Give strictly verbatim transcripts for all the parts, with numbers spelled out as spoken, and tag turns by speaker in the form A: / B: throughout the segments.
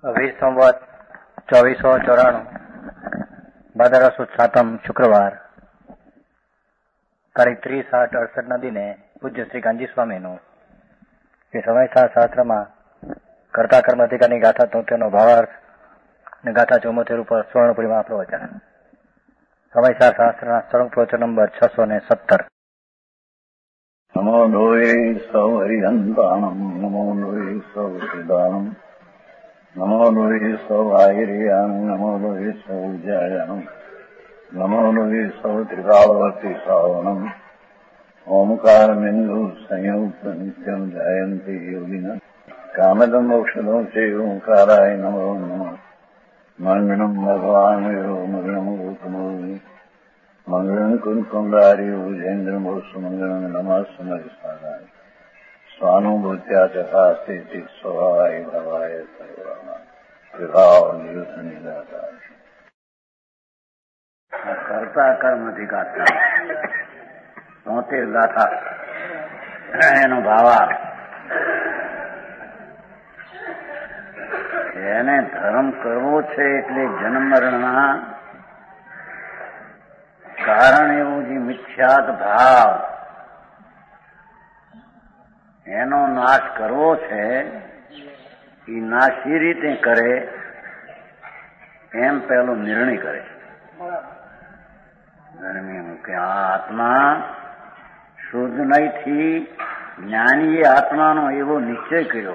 A: વીસ સંવત ચોવીસો ચોરાણું ભાદરવા સુદ સાતમ શુક્રવાર તારીખ ત્રીસ આઠ અડસઠ ના દિને પૂજ્ય શ્રી ગાંધી સ્વામીનું એ સમયસાર શાસ્ત્રમાં કર્તા કર્મ અધિકારની ગાથા તોતેરનો ભાવાર્થ અને ગાથા ચૌમોતેર ઉપર સ્વર્ણપુરીમાં પ્રવચન. સમયસાર શાસ્ત્રના સળંગ પ્રવચન નંબર છસો ને સત્તર.
B: નમો લોહે સૌ હરિહંતાણમ નમો લોહે સૌ સિદાનમ નમો લોહે સૌ આયર્યાન નમો લોહે સૌ જયાનમ નમો લોહે સૌ ત્રિકાળવતી શ્રાવણમ ઓમકાર બિંદુ સંયુક્ત નિત્યમ જયંતી યોગિના કામદમ મોક્ષદો છે ઓંકારાય નમો નમઃ મંગળમ ભગવાન મંગળમ ગૌતમો મંગળમ કુંકુંડારી ભુજેન્દ્રમ સુમંગળમ નમઃ સમરિસારાય સ્વાનુભૂત્યા ચકાસ્તે સ્વભાવાય ભવાય વિભાવ નિયુત નિરાકાર.
C: કર્તા કર્મથી ગાથા તોતેર ગાથા એનો ભાવાર્થ. એને ધર્મ કરવો છે એટલે જન્મ મરણના કારણ એવું જે મિથ્યાત ભાવ એનો નાશ કરવો છે. એ નાશી રીતે કરે એમ પેલો નિર્ણય કરે કે આ આત્મા શુદ્ધ નહીંથી જ્ઞાનીએ આત્માનો એવો નિશ્ચય કર્યો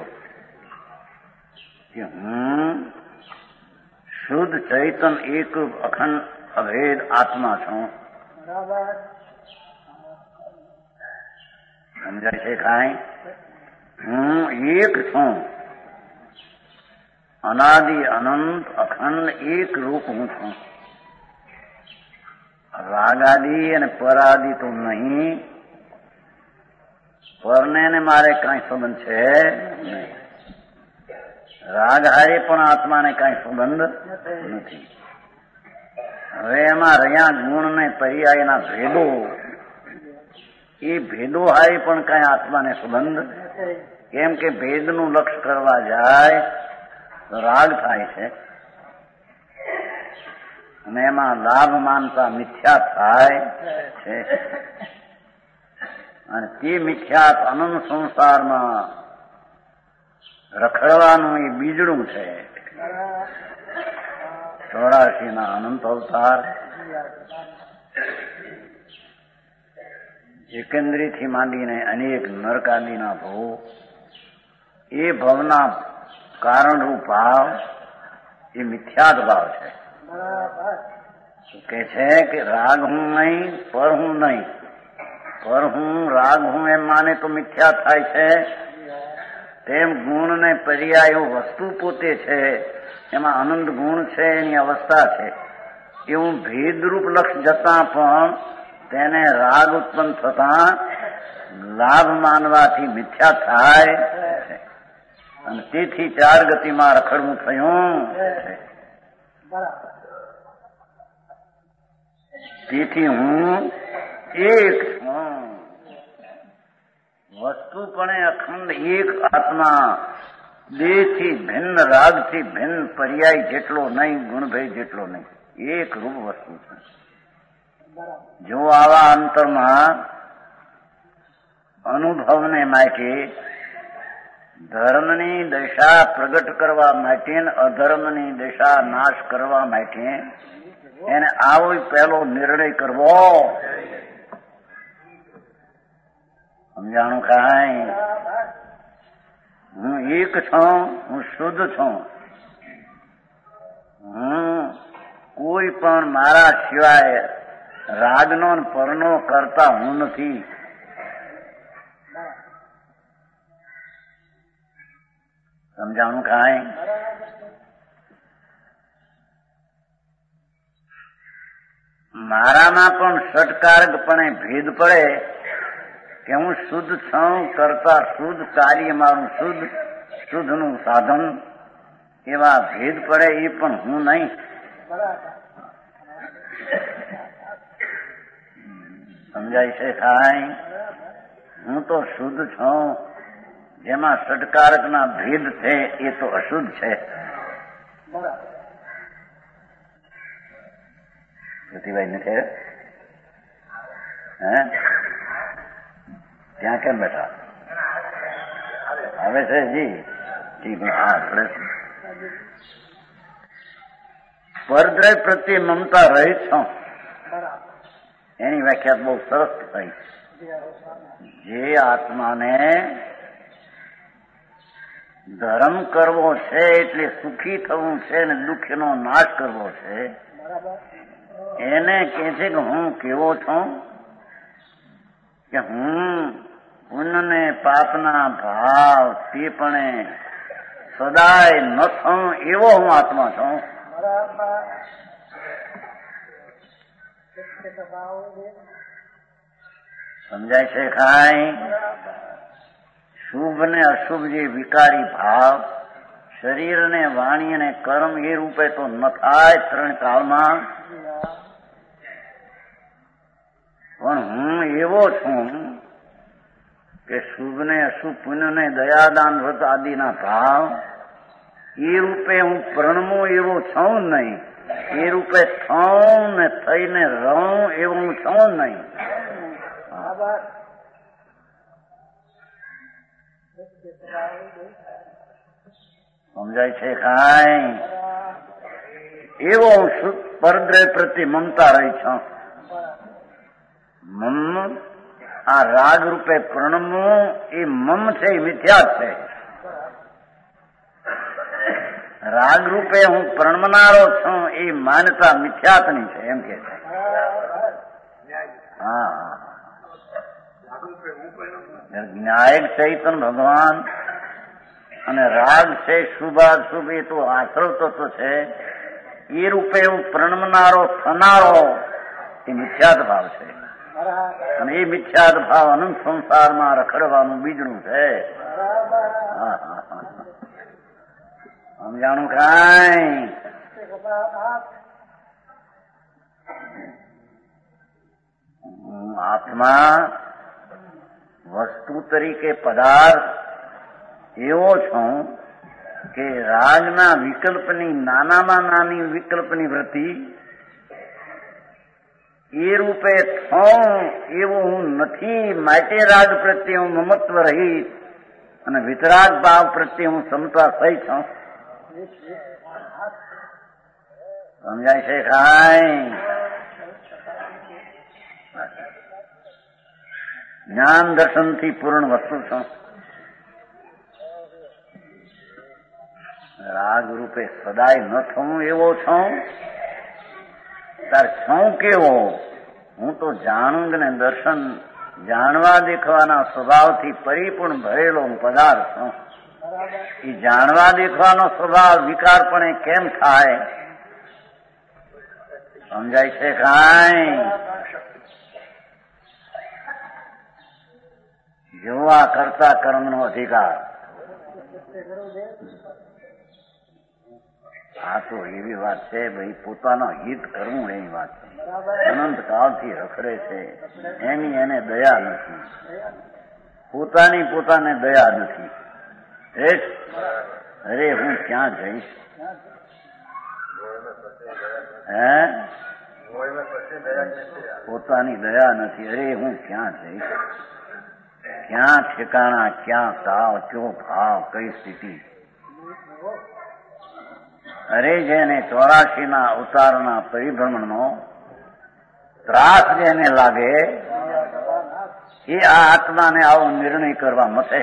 C: કે હું શુદ્ધ ચૈતન એકરૂપ અખંડ અભેદ આત્મા છું. સમજાય છે કાંઈ? હું એક છું, અનાદિ અનંત અખંડ એક રૂપ હું છું. રાગાદિ અને પરાદિ તો નહીં. પરને ને મારે કાંઈ સંબંધ છે નહીં. રાગ હારે પણ આત્માને કાંઈ સંબંધ નથી. હવે એમાં રહ્યા ગુણ ને પર્યાયના ભેદો, એ ભેદો હારે પણ કાંઈ આત્માને સંબંધ. કેમ કે ભેદનું લક્ષ્ય કરવા જાય તો રાગ થાય છે અને એમાં લાભ માનતા મિથ્યા થાય છે. અને તે મિથ્યાત અનંત સંસારમાં રખડવાનું એ બીજડું છે. ચોરાશી ના અનંત અવતાર એકંદરીથી માંડીને અનેક નરકાદીના ભવ, એ ભવના કારણરૂપ ભાવ એ મિથ્યાત ભાવ છે. કે છે કે રાગ હું નહીં, પર હું નહીં. પર હું રાગ હું એમ માને તો મિથ્યા થાય છે. તેમ ગુણ ને પર્યાયો વસ્તુ પોતે છે, એમાં આનંદ ગુણ છે, એની અવસ્થા છે. એવું ભેદરૂપ લક્ષ જતા પણ તેને રાગ ઉત્પન્ન થતા લાભ માનવાથી મિથ્યા થાય છે. અને તેથી ચાર ગતિમાં રખડવું થયું છે. તેથી હું એક છું, વસ્તુપણે અખંડ એક આત્મા, દેહથી ભિન્ન, રાગથી ભિન્ન, પર્યાય જેટલો નહીં, ગુણભેદ જેટલો નહીં, એક રૂપ વસ્તુ છે. જો આવા અંતરમાં અનુભવને માટે ધર્મની દશા પ્રગટ કરવા માટે ને અધર્મની દશા નાશ કરવા માટે એને આવો પહેલો નિર્ણય કરવો. સમજાણું કાંઈ? હું એક છું, હું શુદ્ધ છું. હું કોઈ પણ મારા સિવાય રાગનો ને પરનો કરતા હું નથી. સમજાણું કાંઈ? મારામાં પણ ષટકારકપણે ભેદ પડે કે હું શુદ્ધ છું, કરતા શુદ્ધ, કાર્ય મારું શુદ્ધ, શુદ્ધનું સાધન, એવા ભેદ પડે. એ પણ હું નહીં. સમજાય છે કાંઈ? હું તો શુદ્ધ છું. જેમાં ષટકારકના ભેદ છે એ તો અશુદ્ધ છે. જ્યોતિભાઈ નથી હે ત્યાં કેમ બેઠા આવે છે જી ઠીક હા આપણે પરદ્રય પ્રત્યે મમતા રહિત છો એની વ્યાખ્યા બહુ સરસ થઈ. જે આત્માને ધર્મ કરવો છે એટલે સુખી થવું છે ને દુઃખનો નાશ કરવો છે એને કહે છે કે હું કેવો છું કે હું પુણ્ય ને પાપના ભાવ તે પણ સદાય ન થઉં એવો હું આત્મા છું. સમજાય છે ખાય શુભ ને અશુભ જે વિકારી ભાવ શરીર ને વાણી અને કર્મ એ રૂપે તો ન થાય ત્રણ કાળમાં, પણ હું એવો છું કે શુભ ને અશુભ પુણ્ય ને દયાદાન વ્રત આદિના ભાવ એ રૂપે હું પ્રણમો એવો છું નહીં, એ રૂપે થઉં ને થઈને રહું એવું હું છું નહીં. સમજાય છે કાંઈ? એવો હું પરદ્રય પ્રત્યે મમતા રહી છું. મમ આ રાગ રૂપે પ્રણમવું એ મમ છે, એ મિથ્યા છે. રાગ રૂપે હું પ્રણમનારો છું એ માન્યતા મિથ્યાતની છે એમ કે છે. હા ન્યાયિક ચૈતન ભગવાન અને રાગ છે શુભાશુભ એ તો આશ્રવ તત્વ છે, એ રૂપે હું પ્રણમનારો થનારો એ મિથ્યાત ભાવ છે અને એ મિથ્યાત ભાવ અનંત સંસારમાં રખડવાનું બીજડું છે. હા હા હા સમજાણું કાંઈ? આત્મા વસ્તુ તરીકે પદાર્થ એવો છું કે રાગના વિકલ્પની નાનામાં નાની વિકલ્પની વૃત્તિ એ રૂપે થઉં એવું હું નથી. માટે રાગ પ્રત્યે હું મમત્વ રહિત અને વિતરાગ ભાવ પ્રત્યે હું સમતા થઈ છું. સમજાય છે કાંઈ? જ્ઞાન દર્શનથી પૂર્ણ વસ્તુ છું. રાગ રૂપે સદાય ન થવું એવો છું. તાર છું કેવો? હું તો જાણું ને દર્શન જાણવા દેખવાના સ્વભાવથી પરિપૂર્ણ ભરેલો હું પદાર્થ છું. એ જાણવા દેખવાનો સ્વભાવ વિકારપણે કેમ થાય? સમજાય છે કાંઈ? જોવા કરતા કર્મનો અધિકાર. આ તો એવી વાત છે ભાઈ, પોતાનો હિત કરવું એની વાત છે. અનંત કાળથી રખડે છે એની એને દયા નથી, પોતાની પોતાને દયા નથી. અરે હું ક્યાં જઈશ? હે પોતાની દયા નથી. અરે હું ક્યાં જઈશ? ક્યાં ઠેકાણા, ક્યાં તાવ, કયો ભાવ, કઈ સ્થિતિ? અરે જેને ચોરાશી ના અવતારના પરિભ્રમણનો ત્રાસ જેને લાગે એ આ આત્માને આવો નિર્ણય કરવા મતે.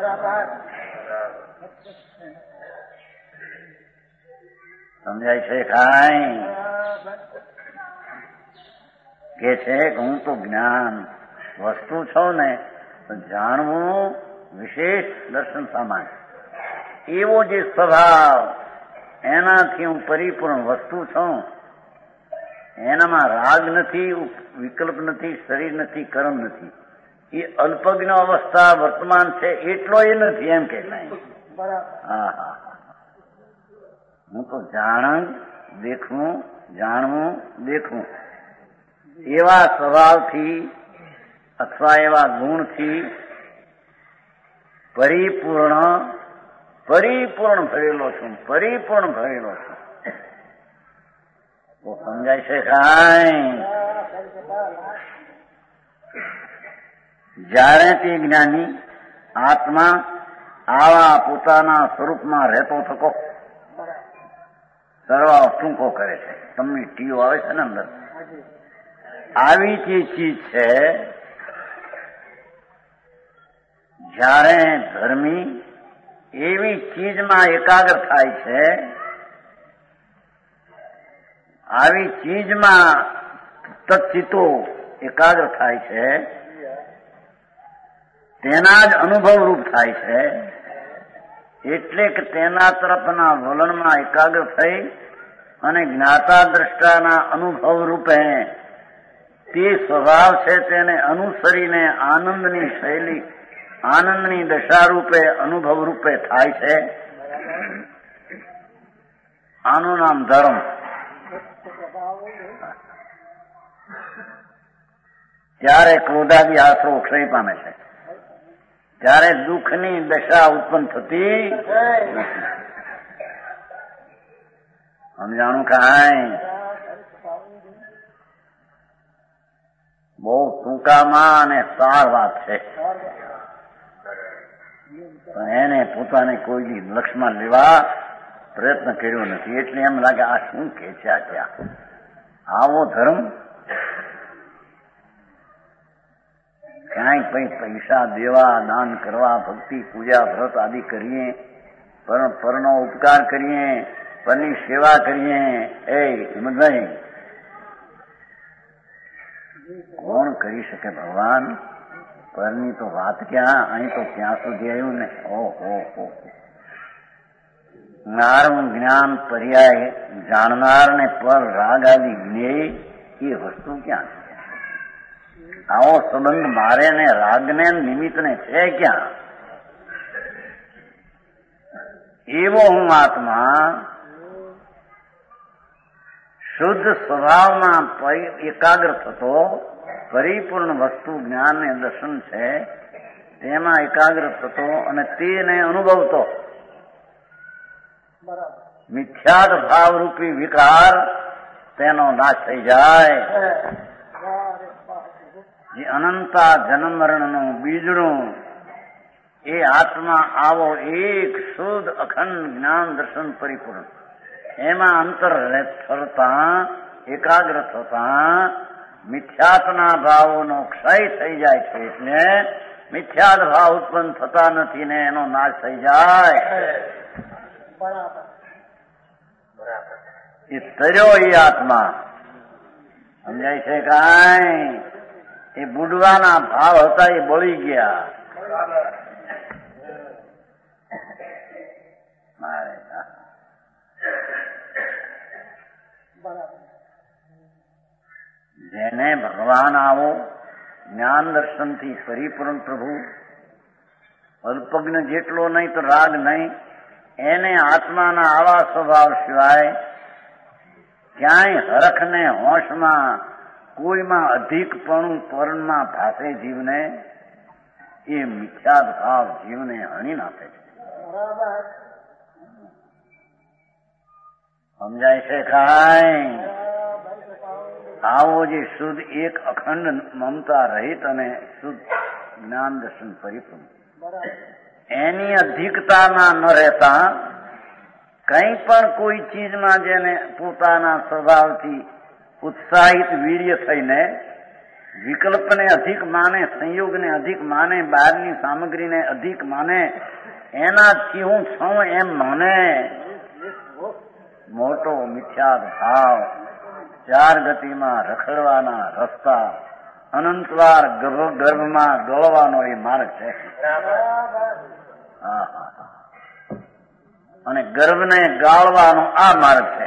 C: સમજાય છે કાંઈ? કે છે કે હું તો જ્ઞાન વસ્તુ છું ને, જાણવું વિશેષ દર્શન સામાન્ય એવો જે સ્વભાવ એનાથી હું પરિપૂર્ણ વસ્તુ છું. એનામાં રાગ નથી, વિકલ્પ નથી, શરીર નથી, કર્મ નથી. એ અલ્પજ્ઞ અવસ્થા વર્તમાન છે એટલો એ નથી એમ કે હા હા હું તો જાણું દેખવું, જાણવું દેખવું એવા સ્વભાવથી અથવા એવા ગુણથી પરિપૂર્ણ પરિપૂર્ણ ભરેલો છું, પરિપૂર્ણ ભરેલો છું. તો સમજાય છે કાંઈ? જ્યારે તે જ્ઞાની આત્મા આવા પોતાના સ્વરૂપમાં રહેતો થકો સરવાળો ટૂંકો કરે છે. તમને ટીઓ આવે છે ને અંદર, આવી જે ચીજ છે, જ્યારે ધર્મી એવી ચીજમાં એકાગ્ર થાય છે, આવી ચીજમાં તત્ચિતો એકાગ્ર થાય છે, તેના જ અનુભવ રૂપ થાય છે. એટલે કે તેના તરફના વલણમાં એકાગ્ર થઈ અને જ્ઞાતા દ્રષ્ટાના અનુભવ રૂપે તે સ્વભાવ છે તેને અનુસરીને આનંદની શૈલી, આનંદની દશા રૂપે અનુભવ રૂપે થાય છે. આનું નામ ધર્મ. ત્યારે ક્રોધાદી આશરો ક્ષય પામે છે, ત્યારે દુઃખની દશા ઉત્પન્ન થતી. સમજાણું કાંઈ? બહુ ટૂંકામાં અને સાર વાત છે, પણ એને પોતાને કોઈ લક્ષમાં લેવા પ્રયત્ન કર્યો નથી. એટલે એમ લાગે આ શું કે છે, આ ક્યાં આવો ધર્મ? ક્યાંય કઈ પૈસા દેવા, દાન કરવા, ભક્તિ પૂજા વ્રત આદિ કરીએ, પર પરનો ઉપકાર કરીએ, પરની સેવા કરીએ, એ સમજાય કોણ કરી શકે ભગવાન? પરની તો વાત ક્યાં, અહીં તો ક્યાં સુધી આવ્યું ને. ઓહો હો, જ્ઞાન જ્ઞાન પર્યાય જાણનાર ને પર રાગ આદિ જ્ઞેય એ વસ્તુ ક્યાં છે? આવો સંબંધ મારે ને રાગને નિમિત્તને છે ક્યાં? એવો હું આત્મા શુદ્ધ સ્વભાવમાં એકાગ્ર થતો પરિપૂર્ણ વસ્તુ જ્ઞાન ને દર્શન છે તેમાં એકાગ્ર થતો અને તેને અનુભવતો મિથ્યાદ ભાવરૂપી વિકાર તેનો નાશ થઈ જાય. જે અનંતા જન્મ મરણનું બીજડું એ આત્મા આવો એક શુદ્ધ અખંડ જ્ઞાન દર્શન પરિપૂર્ણ એમાં અંતર થતા એકાગ્ર થતા મિથ્યાત્મના ભાવોનો ક્ષય થઈ જાય છે. એટલે મિથ્યાદ ભાવ ઉત્પન્ન થતા નથી ને એનો નાશ થઈ જાય. એ તર્યો એ આત્મા સમજાય છે કાંઈ? એ બુડવાના ભાવ હતા એ બળી ગયા. જેને ભગવાન આવો જ્ઞાન દર્શનથી પરિપૂર્ણ પ્રભુ, અલ્પજ્ઞ જેટલો નહીં તો રાગ નહીં, એને આત્માના આવા સ્વભાવ સિવાય ક્યાંય હરખ ને હોશમાં કોઈમાં અધિકપણું પરણમાં ભાષે જીવને એ મિથ્યાદ ભાવ જીવને હણી નાખે છે. સમજાય છે કાંઈ? આવો જે શુદ્ધ એક અખંડ મમતા રહિત અને શુદ્ધ જ્ઞાન દર્શન પરિપૂર્ણ એની અધિકતામાં ન રહેતા કંઈ પણ કોઈ ચીજમાં જેને પોતાના સ્વભાવથી ઉત્સાહિત વીર્ય થઈને વિકલ્પને અધિક માને, સંયોગને અધિક માને, બહારની સામગ્રીને અધિક માને, એનાથી હું છું એમ માને મોટો મિથ્યાદ ભાવ ચાર ગતિમાં રખડવાના રસ્તા, અનંતવાર ગર્ભ ગર્ભમાં ડોળવાનો એ માર્ગ છે. અને ગર્ભને ગાળવાનો આ માર્ગ છે.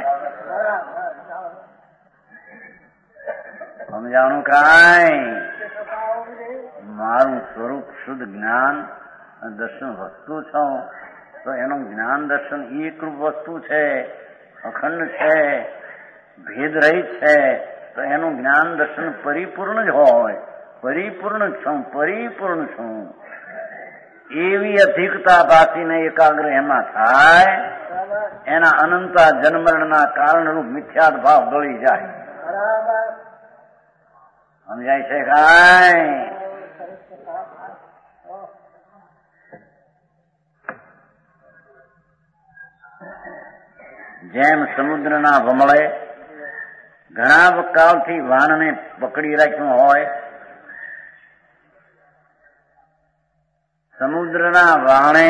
C: સમજાણું કાંઈ? મારું સ્વરૂપ શુદ્ધ જ્ઞાન દર્શન વસ્તુ છું તો એનું જ્ઞાન દર્શન એકરૂપ વસ્તુ છે, અખંડ છે, ભેદ રહિત છે, તો એનું જ્ઞાન દર્શન પરિપૂર્ણ જ હોય. પરિપૂર્ણ છું, પરિપૂર્ણ છું એવી અધિકતા ભાસીને એકાગ્ર એમાં થાય, એના અનંતા જન્મરણના કારણરૂપ મિથ્યાદ ભાવ દોડી જાય. સમજાય છે કાંઈ? જેમ સમુદ્રના વમળે ઘણા કાળથી વાણને પકડી રાખ્યું હોય, સમુદ્રના વાણે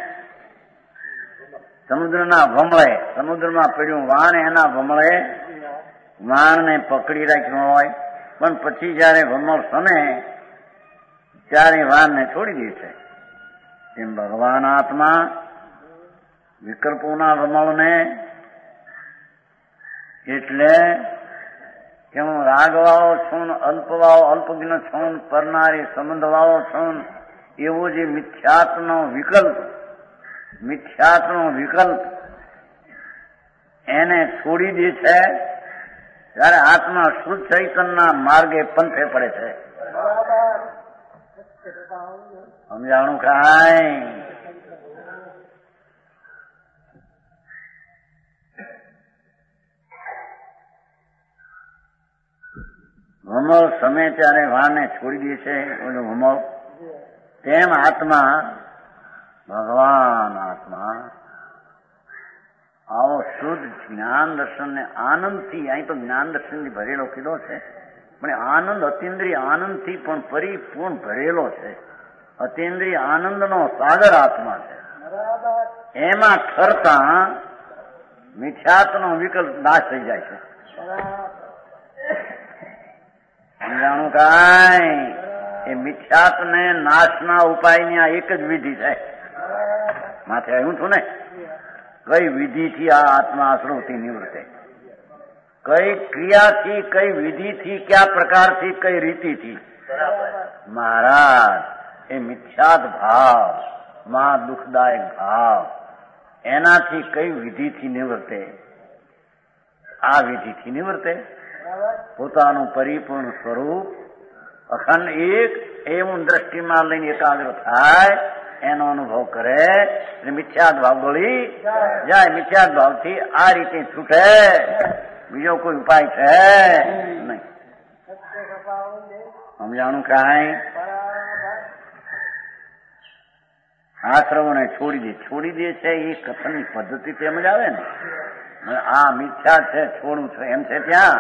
C: સમુદ્રના વમળે સમુદ્રમાં પડ્યું વાણ, એના વમળે વાણને પકડી રાખ્યું હોય, પણ પછી જયારે વમળ સમે ત્યારે વાણને છોડી દે છે. એમ ભગવાન આત્મા વિકલ્પોના વમળને, એટલે કે હું રાગવાળો છું, અલ્પવાળો અલ્પજ્ઞ છું, પરનારી સંબંધવાળો છું, એવો જે મિથ્યાત્વનો વિકલ્પ મિથ્યાત્વનો વિકલ્પ એને છોડી દે છે ત્યારે આત્મા શુદ્ધ ચૈતન્યના માર્ગે પંથે પડે છે. સમજાણું કાંઈ? વમળ સમે ત્યારે વાણને છોડી દે છે ઓલું વમળ. તેમ આત્મા ભગવાન આત્મા આવો શુદ્ધ જ્ઞાન દર્શનને આનંદથી, અહીં તો જ્ઞાન દર્શનથી ભરેલો કીધો છે, પણ આનંદ અતિન્દ્રિય આનંદથી પણ પરિપૂર્ણ ભરેલો છે. અતિન્દ્રિય આનંદનો સાગર આત્મા છે. એમાં ઠરતા મિથ્યાત્વનો વિકલ્પ નાશ થઈ જાય છે. સમજાણું કાંઈ? એ મિથ્યાત્વને નાશના ઉપાયની આ એક જ વિધિ છે. માથે આવ્યું છું ને, કઈ વિધિથી આ આત્મા આશ્રવથી નિવૃત્તે, કઈ ક્રિયાથી, કઈ વિધિથી, કયા પ્રકારથી, કઈ રીતિથી. મહારાજ, એ મિથ્યાત ભાવ, માં દુઃખદાયક ભાવ, એનાથી કઈ વિધિથી નિવૃત્તે? આ વિધિથી નિવૃત્તે. પોતાનું પરિપૂર્ણ સ્વરૂપ અખંડ એક એવું દ્રષ્ટિમાં લઈને એકાગ્ર થાય, એનો અનુભવ કરે, મિથ્યાદ ભાવ ગોળી જાય. મિથ્યાદ ભાવથી આ રીતે છૂટે, બીજો કોઈ ઉપાય છે નહીં. સમજાણું કાંઈ? આશ્રવોને છોડી દે છોડી દે છે એ કથનની પદ્ધતિ તેમ જ આવે ને. આ મિથ્યા છે, છોડવું છે એમ છે. ત્યાં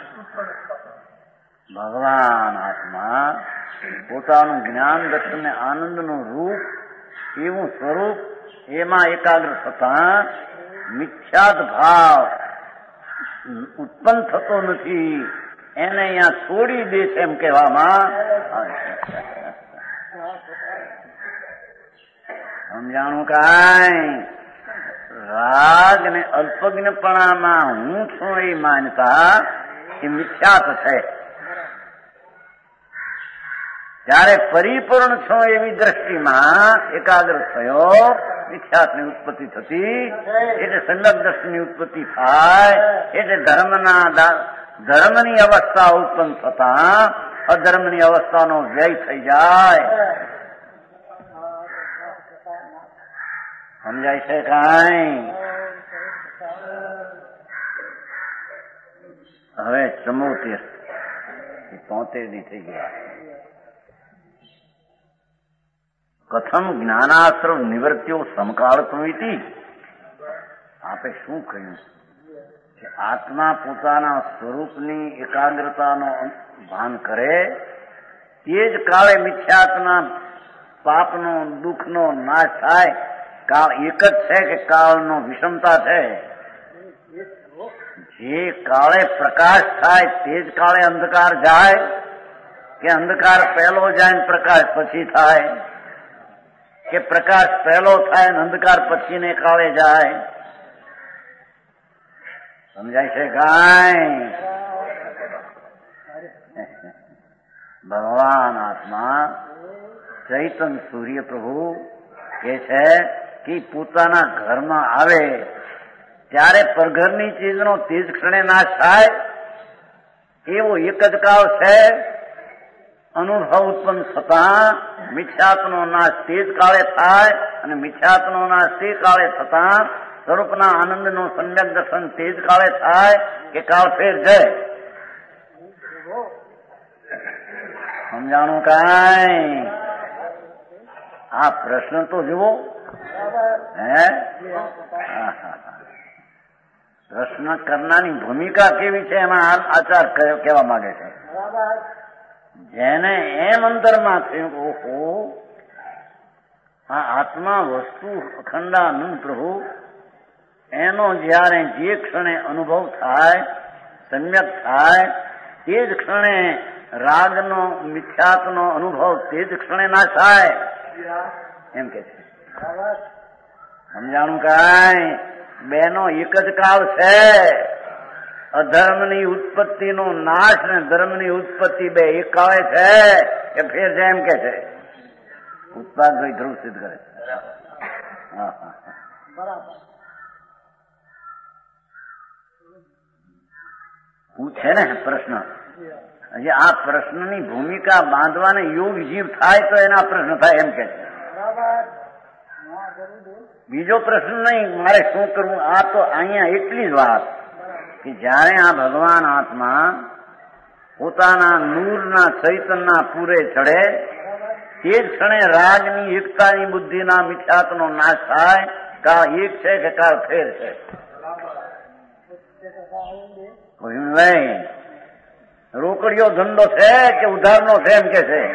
C: ભગવાન આત્મા પોતાનું જ્ઞાન દર્શન ને આનંદનું રૂપ, એવું સ્વરૂપ, એમાં એકાગ્ર થતા મિથ્યાત ભાવ ઉત્પન્ન થતો નથી. એને અહીંયા છોડી દે છે એમ કહેવામાં સમજાણું કાંઈ? રાગ ને અલ્પજ્ઞપણામાં હું છું એ માનતા એ મિથ્યાત છે. જયારે પરિપૂર્ણ છો એવી દ્રષ્ટિમાં એકાગ્ર થયો, મિથ્યાત્વની ઉત્પત્તિ થતી, એટલે સંલગ્ન દ્રષ્ટિની ઉત્પત્તિ થાય, એટલે ધર્મના ધર્મની અવસ્થા ઉત્પન્ન થતા અધર્મની અવસ્થાનો વ્યય થઈ જાય. સમજાય છે કાંઈ? હવે ચમોતેર તોતેર ની થઈ ગયા. કથમ જ્ઞાનાશ્રવ નિવૃત્તિઓ સમકાળત્વમિતિ. આપે શું કહ્યું કે આત્મા પોતાના સ્વરૂપની એકાગ્રતાનો ભાન કરે, તે જ કાળે મિથ્યાત્વના પાપનો દુઃખનો નાશ થાય. કાળ એક જ છે કે કાળનો વિષમતા છે? જે કાળે પ્રકાશ થાય તે જ કાળે અંધકાર જાય, કે અંધકાર પહેલો જાય ને પ્રકાશ પછી થાય, કે પ્રકાશ પહેલો થાય ને અંધકાર પછી ને કાળે જાય? સમજાય છે કાંઈ? ભગવાન આત્મા ચૈતન સૂર્ય પ્રભુ કે છે કે પોતાના ઘરમાં આવે ત્યારે પરઘરની ચીજનો તેજ ક્ષણે નાશ થાય, એવો એક જ કાળ છે. અનુભવ ઉત્પન્ન થતા મિથ્યાત્વનો નાશ તે જ કાળે થાય અને મિથ્યાત્વનો નાશ તે કાળે થતા સ્વરૂપના આનંદનું સમ્યક દર્શન તે જ કાળે થાય કે કાળ ફેર જાય? સમજાણું કાંઈ? આ પ્રશ્ન તો જુઓ. હે પ્રશ્ન કરનારની ભૂમિકા કેવી છે એમાં આચાર કહેવા માંગે છે. જેને એમ અંતરમાં થયું ઓહો આ આત્મા વસ્તુ અખંડાનંદ પ્રભુ એનો જયારે જે ક્ષણે અનુભવ થાય સમ્યક થાય તે જ ક્ષણે રાગનો મિથ્યાત્વનો અનુભવ તે જ ક્ષણે ના થાય એમ કે છે. સમજાણું કાંઈ? બેનો એક જ કાળ છે. અધર્મની ઉત્પત્તિનો નાશ ને ધર્મની ઉત્પત્તિ બે એક કાળે છે કે ફેર છે એમ કે છે. ઉત્પાદ ભાઈ ધ્રુવ સિદ્ધ કરે છે. હા હા બરાબર પૂછે ને પ્રશ્ન. હજી આ પ્રશ્નની ભૂમિકા બાંધવાને યોગ જીવ થાય તો એના પ્રશ્ન થાય એમ કે છે. બીજો પ્રશ્ન નહીં મારે શું કરવું. આ તો અહીંયા એટલી જ વાત કે જયારે આ ભગવાન આત્મા પોતાના નૂરના ચૈતનના પૂરે ચડે તે જ ક્ષણે રાગની એકતાની બુદ્ધિના મિથ્યાત્વનો નાશ થાય. કાળ એક છે કે કાળ ફેર છે? રોકડીયો ધંધો છે કે ઉધારનો છે એમ કે છે?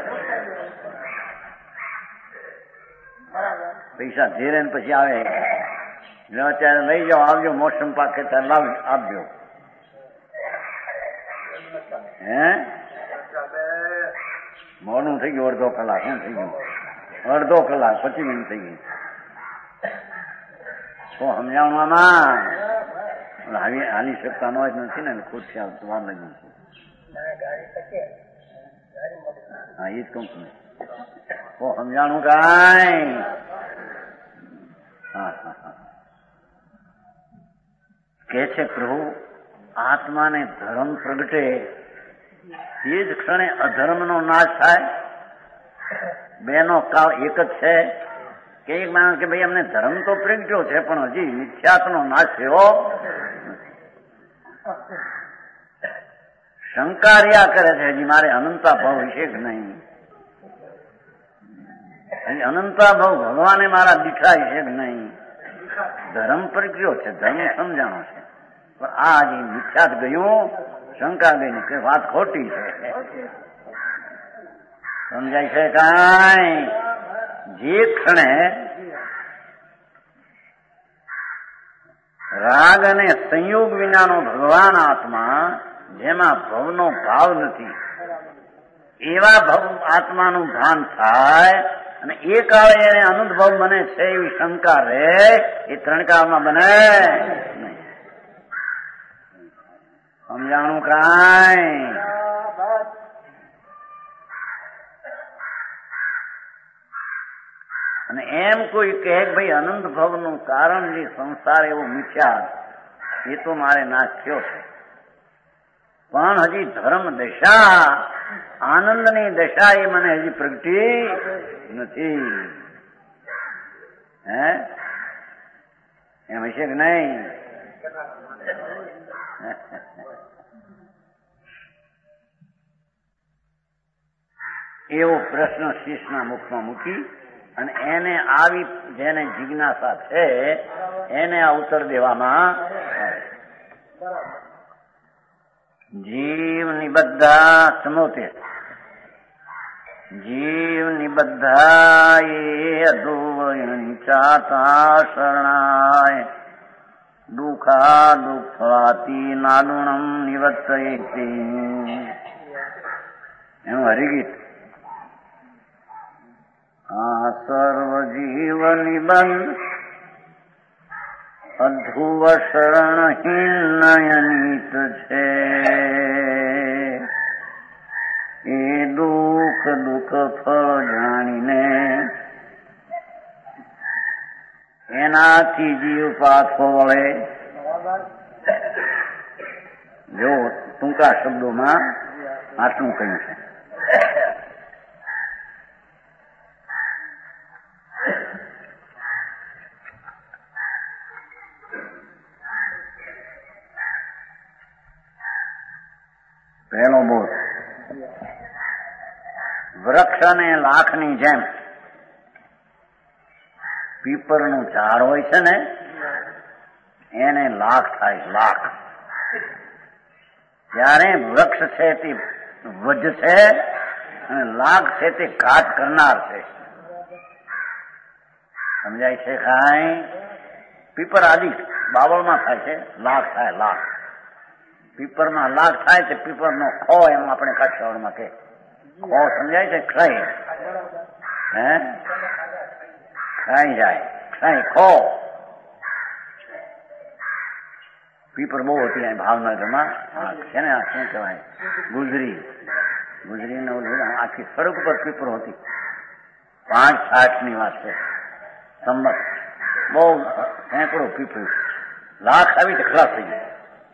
C: પૈસા ધીરે ને પછી આવે અત્યારે લઈ જાઓ આવજો મોસમ પાકે ત્યારે લાવ આપજો. હે મોડું થઈ ગયું. અડધો કલાક શું થઈ ગયું? અડધો કલાક પચીસ મિનિટ થઈ ગઈ. તો સમજાવવામાં હાલી હાલી શકતા નો જ નથી ને ખુરશી આવતું વાર લાગ્યું છે. હા એ જ કહું છું. તો સમજાણું કાંઈ? હા હા હા કે છે પ્રભુ આત્માને ધર્મ પ્રગટે એ જ ક્ષણે અધર્મનો નાશ થાય. બેનો કાળ એક જ છે કે એક માણસ કે ભાઈ અમને ધર્મ તો પ્રગટ્યો છે પણ હજી મિથ્યાત્વનો નાશ થયો. શંકા રહ્યા કરે છે હજી મારે અનંતા ભાવ વિશે કે નહીં. હજી અનંતા ભાવ ભગવાને મારા દીઠા છે કે નહીં. ધર્મ પ્રગટ્યો છે ધર્મ સમજાણો છે પણ આ હજી મિથ્યાત ગયું. શંકા ગઈ કે વાત ખોટી છે. સમજાય છે કાંઈ? જે ક્ષણે રાગ અને સંયોગ વિનાનો ભગવાન આત્મા જેમાં ભવનો ભાવ નથી એવા ભવ આત્માનું ભાન થાય અને એ કાળે એને અનુભવ બને છે એવી શંકા રહે એ ત્રણ કાળમાં બને નહીં. સમજાણું કાંઈ? અને એમ કોઈ કહે ભાઈ અનંત ભવનું કારણ જે સંસાર એવો મિથ્યા એ તો મારે નાશ થયો છે પણ હજી ધર્મ દશા આનંદની દશા એ મને હજી પ્રગટી નથી. હે એમ હશે કે નહીં? એવો પ્રશ્ન શિષ્યના મુખમાં મૂકી અને એને આવી જેને જિજ્ઞાસા છે એને આ ઉત્તર દેવામાં જીવની બધા સમોતે જીવની બધા એ અધુવંચાતા શરણાય દુઃખા દુઃખવાતી નાલુણમ નિવત્તયતિ. એનું હરિગીત. આ સર્વ જીવ નિબંધ અધુવ શરણહીન નયનિત છે એ દુઃખ દુઃખ ફળ જાણીને એનાથી જીવ પાછો વળે. જો ટૂંકા શબ્દોમાં આટલું કહ્યું છે. પહેલો બોલ. વૃક્ષ અને લાખની જેમ પીપરનું ઝાડ હોય છે ને એને લાખ થાય, લાખ. ત્યારે વૃક્ષ છે તે વધશે અને લાખ છે તે ઘાત કરનાર છે. સમજાય છે? કાંઈ પીપર આદિ બાવળમાં થાય છે, લાખ થાય, લાખ. પીપરમાં લાખ થાય છે. પીપરનો ખો એમ આપણે કાઠિયાવાડમાં કે ખો સમજાય છે? ખાઈ હે ખાઈ જાય, ખાઈ ખો. પીપર બહુ હતી અહીં ભાવનગરમાં. છે ને આ શું કહેવાય, ગુજરી ગુજરી ને આખી સડક ઉપર પીપર હતી. પાંચ સાઠ ની વાત છે. સંમત બહુ સેંકડો પીપર, લાખ આવી તો ખલાસ થઈ ગઈ.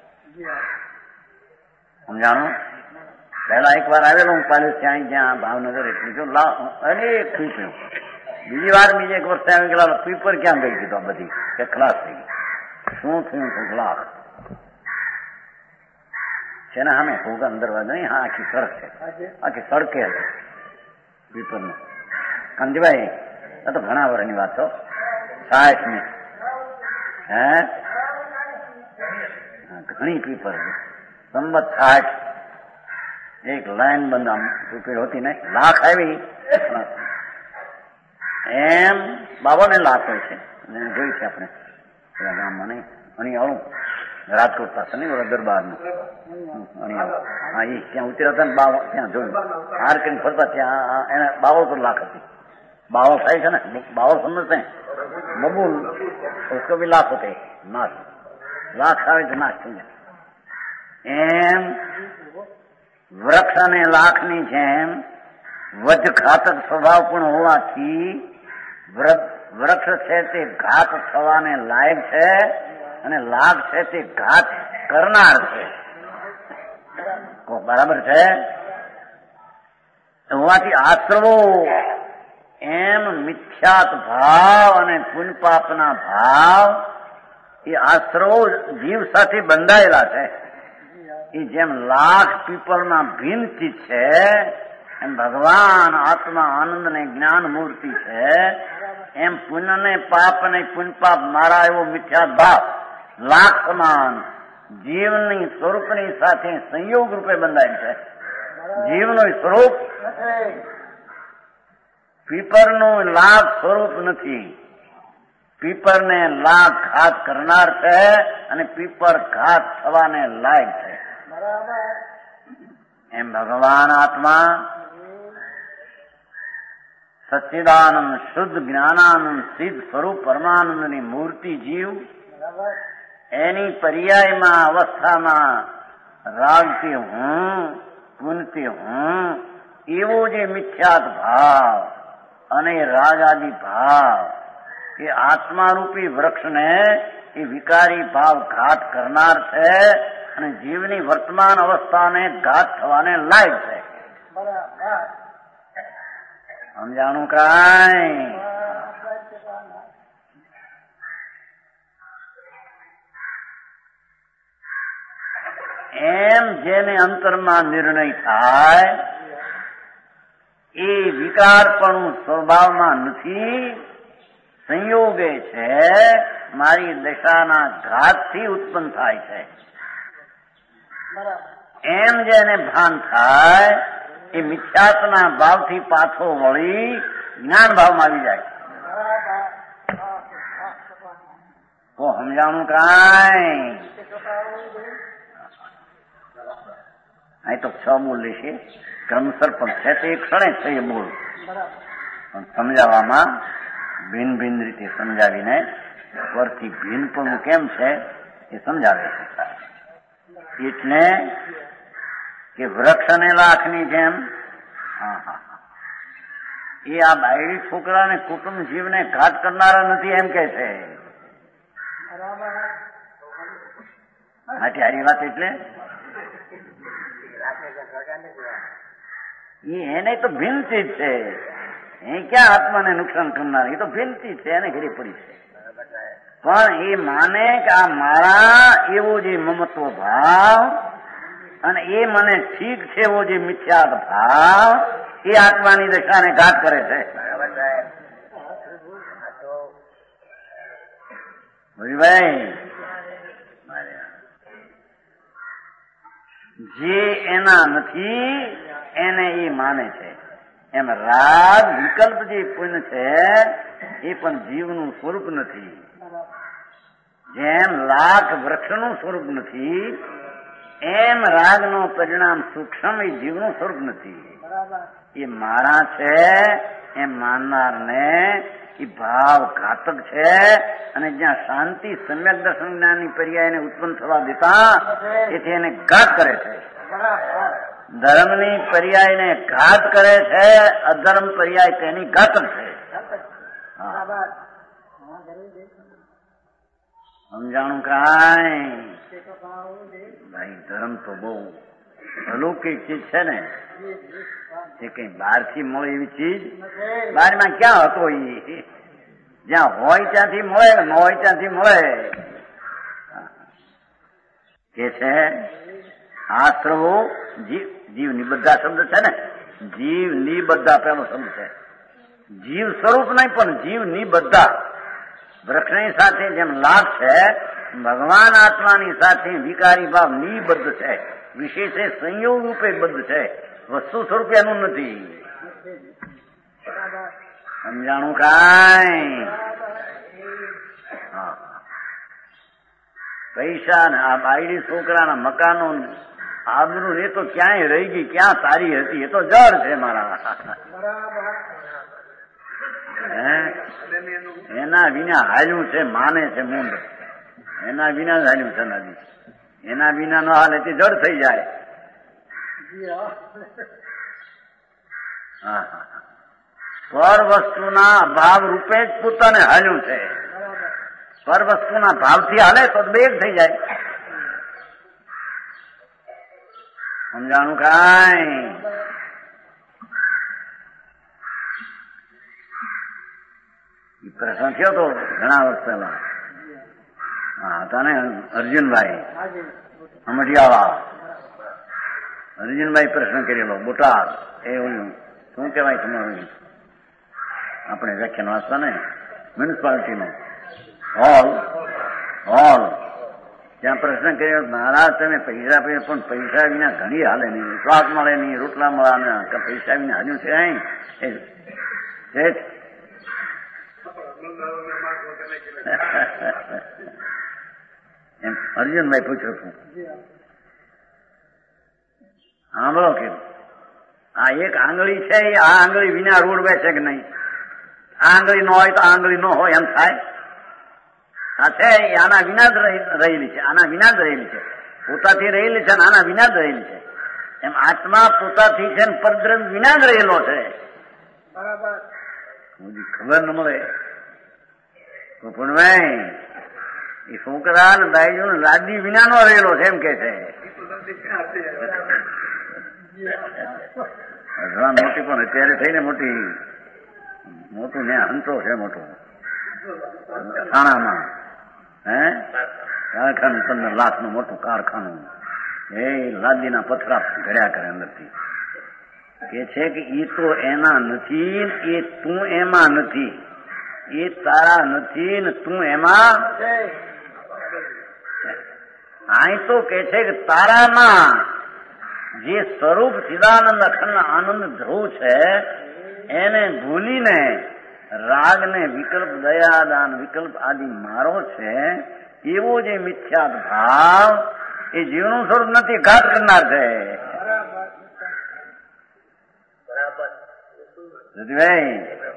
C: સમજાણું? પહેલા એક વાર આવેલો હું પાલિસ ત્યાં જ્યાં ભાવનગર એટલી જો અનેક પીપર. બીજી વાર બીજે એક વર્ષે આવી ગયેલા પીપર ક્યાં ગઈ કીધું બધી કે ખલાસ થઈ ગઈ. શું થયું હતું? લાખ છે ને સામે ભોગ અંદર નહીં. હા, આખી સડક છે, આખી સડકે હતી પીપરનું. કાનજીભાઈ આ તો ઘણા વર્ષની વાત છો, સાઠ ની. હે ઘણી પીપર સંમત સાઠ એક લાઈન બંધ આમ પીપર હોતી ને લાખ આવી એમ બાબાને લાખ હોય છે. જોઈ છે આપણે પેલા ગામમાં નહીં અણિયાળું રાજકોટ પાસે નહીં ઓલા દરબારનું અણિયાળું. હા, એ ત્યાં ઉતર્યા હતા ને બાવળ ત્યાં જોયું હાર કરીને ફરતા ત્યાં એને બાવળ પર લાખ હતી. बावल થાય છે ને, बावल समझते हैं बबूल, उसको भी लाख होते नाश, लाख આવે તો નાશ થઈ જાય. એમ વૃક્ષ અને લાખની જેમ વધ ઘાતક સ્વભાવ પણ હોવાથી વૃક્ષ છે તે ઘાત થવાને લાયક છે અને લાખ છે તે ઘાત કરનાર છે. બરાબર છે? હોવાથી આશ્રવો એમ મિથ્યાત ભાવ અને પુણ્યપાપના ભાવ એ આશ્રવો જીવ સાથે બંધાયેલા છે. એ જેમ લાખ પીપળમાં ભિન્ન ચીજ છે એમ ભગવાન આત્મા આનંદ ને જ્ઞાન મૂર્તિ છે. એમ પુણ્ય ને પાપ ને પુણ્યપાપ મારા એવો મિથ્યાત ભાવ લાખ સમાન જીવની સ્વરૂપની સાથે સંયોગ રૂપે બંધાયેલ છે. જીવનું સ્વરૂપ પીપરનું લાભ સ્વરૂપ નથી. પીપરને લાભ ઘાત કરનાર છે અને પીપર ઘાત થવાને લાયક છે. એમ ભગવાન આત્મા સચ્ચિદાનંદ શુદ્ધ જ્ઞાનાનંદ સિદ્ધ સ્વરૂપ પરમાનંદની મૂર્તિ જીવ એની પર્યાયમાં અવસ્થામાં રાગતી હું પુનતી હું એવો જે મિથ્યાત ભાવ અને રાગાદી ભાવ એ આત્મારૂપી વૃક્ષને એ વિકારી ભાવ ઘાત કરનાર છે અને જીવની વર્તમાન અવસ્થાને ઘાત થવાને લાયક છે. સમજાણું કાંઈ? એમ જેને અંતરમાં નિર્ણય થાય એ વિકારપણું સ્વભાવમાં નથી, સંયોગે છે, મારી દશાના ઘાતથી ઉત્પન્ન થાય છે. એમ જેને ભાન થાય એ મિથ્યાત્વના ભાવથી પાછો વળી જ્ઞાન ભાવમાં આવી જાય. તો સમજાણું કાંઈ? અહીં તો છ બોલ લેશે ક્રમસર પણ છે તે એક ક્ષણે છે એ બોલ, પણ સમજાવવામાં ભિન્ન ભિન્ન રીતે સમજાવીને સ્વરથી ભિન્ન પણ કેમ છે એ સમજાવે છે. એટલે કે વૃક્ષ અને લાખની જેમ હા હા એ આ બાયડી છોકરાને કુટુંબ જીવને ઘાત કરનારા નથી એમ કે છે. હાથી હારી વાત. એટલે એને તો ભિન્ન ચીજ છે, એ ક્યાં આત્માને નુકસાન કરનાર, એ તો ભિન્ન ચીજ છે, એને ઘેરી પડી છે. પણ એ માને કે આ મારા એવો જે મમત્વ ભાવ અને એ મને ઠીક છે એવો જે મિથ્યા ભાવ એ આત્માની દશાને ઘાત કરે છે. ભાઈ જે એના નથી એને એ માને છે. એમ રાગ વિકલ્પ જે પુણ્ય છે એ પણ જીવનું સ્વરૂપ નથી. જેમ લાખ વૃક્ષનું સ્વરૂપ નથી એમ રાગનો પરિણામ સૂક્ષ્મ એ જીવનું સ્વરૂપ નથી. એ મારા છે એમ માનનારને એ ભાવ ઘાતક છે. અને જ્યાં શાંતિ સમ્યક દર્શન જ્ઞાનની પર્યાયને ઉત્પન્ન થવા દેતા એથી એને ઘાત કરે છે. ધર્મની પર્યાયને ઘાત કરે છે, અધર્મ પર્યાય તેની ઘાતક છે. સમજાણું કાંઈ ભાઈ? ધર્મ તો બહુ અલૌકિક ચીજ છે ને, એ કઈ બહારથી મળે એવી ચીજ બહારમાં ક્યાં હતો? એ જ્યાં હોય ત્યાંથી મળે, ન હોય ત્યાંથી મળે. કે છે આશ્રવો જીવ જીવ નિબદ્ધા શબ્દ છે ને, જીવ નિબદ્ધા પેલો શબ્દ છે. જીવ સ્વરૂપ નહીં પણ જીવ નિબદ્ધા. વૃક્ષની સાથે જેમ લાભ છે, ભગવાન આત્માની સાથે વિકારી ભાવ નિબદ્ધ છે. વિશેષે સંયોગ રૂપે બદ્ધ છે, વસ્તુ સ્વરૂપે એનું નથી. સમજાણું કાંઈ? હા. પૈસા ને આ બાયડી છોકરાના મકાનો આબરૂ એ તો ક્યાંય રહી ગઈ, ક્યાં સારી હતી? એ તો જળ છે મારા. એના વિના હાલ્યું છે, માને છે મૂંડ. એના વિના જ હાલ્યું છે નદી. એના વિના ન હાલે તે જળ થઈ જાય. હા હા. પર વસ્તુના ભાવ રૂપે જ પોતાને હાલ્યું છે. પર વસ્તુના ભાવથી હાલે તો બે જ થઈ જાય. સમજાણું કાંઈ? પ્રશ્ન થયો તો ઘણા વર્ષ પહેલા. હા હતા ને અર્જુનભાઈ અમઢિયાળા. અર્જુનભાઈ પ્રશ્ન કરેલો બોટાદ. એ શું કહેવાય તમારું? આપણે વ્યાખ્યાન વાંચતા ને મ્યુનિસિપાલિટીનો હોલ હોલ ત્યાં પ્રશ્ન કર્યો, મહારાજ તમે પૈસા પે પણ પૈસા વિના ઘણી હાલે નહીં, શ્વાસ મળે નહીં, રોટલા મળે, પૈસા વિના હાલ્યું છે. એમ અર્જુનભાઈ પૂછ્યું છું. સાંભળો કેમ આ એક આંગળી છે, આ આંગળી વિના રોડ બેસે કે નહીં? આ આંગળી ન હોય તો આ આંગળી ન હોય એમ થાય? આ છે એ આના વિના જ રહેલી છે, આના વિના જ રહેલી છે. પોતાથી રહેલી છે ને આના વિના જ રહેલી છે. એમ આત્મા પોતાથી છે ને પરદ્રવ્ય વિના જ રહેલો છે. બરાબર. ખબર ન મળે તો પણ ભાઈ એ છોકરા ને દાઈજો ને લાદી વિના નો રહેલો છે એમ કે છે. મોટી પણ અત્યારે થઈને મોટી મોટું ને હંતો છે મોટું થાણામાં. હે કારખાનું પંદર લાખ નું મોટું કારખાનું. એ લાદીના પથરા ઘડ્યા કરે અંદરથી. કે છે કે એ તો એના નથી, એ તું એમાં નથી. એ તારા નથી ને તું એમાં. અહીં તો કે છે કે તારામાં જે સ્વરૂપ ચિદાનંદ અખંડ આનંદ ધ્રુવ છે એને ભૂલીને રાગ ને વિકલ્પ દયાદાન વિકલ્પ આદિ મારો છે એવો જે મિથ્યા ભાવ એ જીવનું સ્વરૂપ નથી, ઘાત કરનાર છે. ભાઈ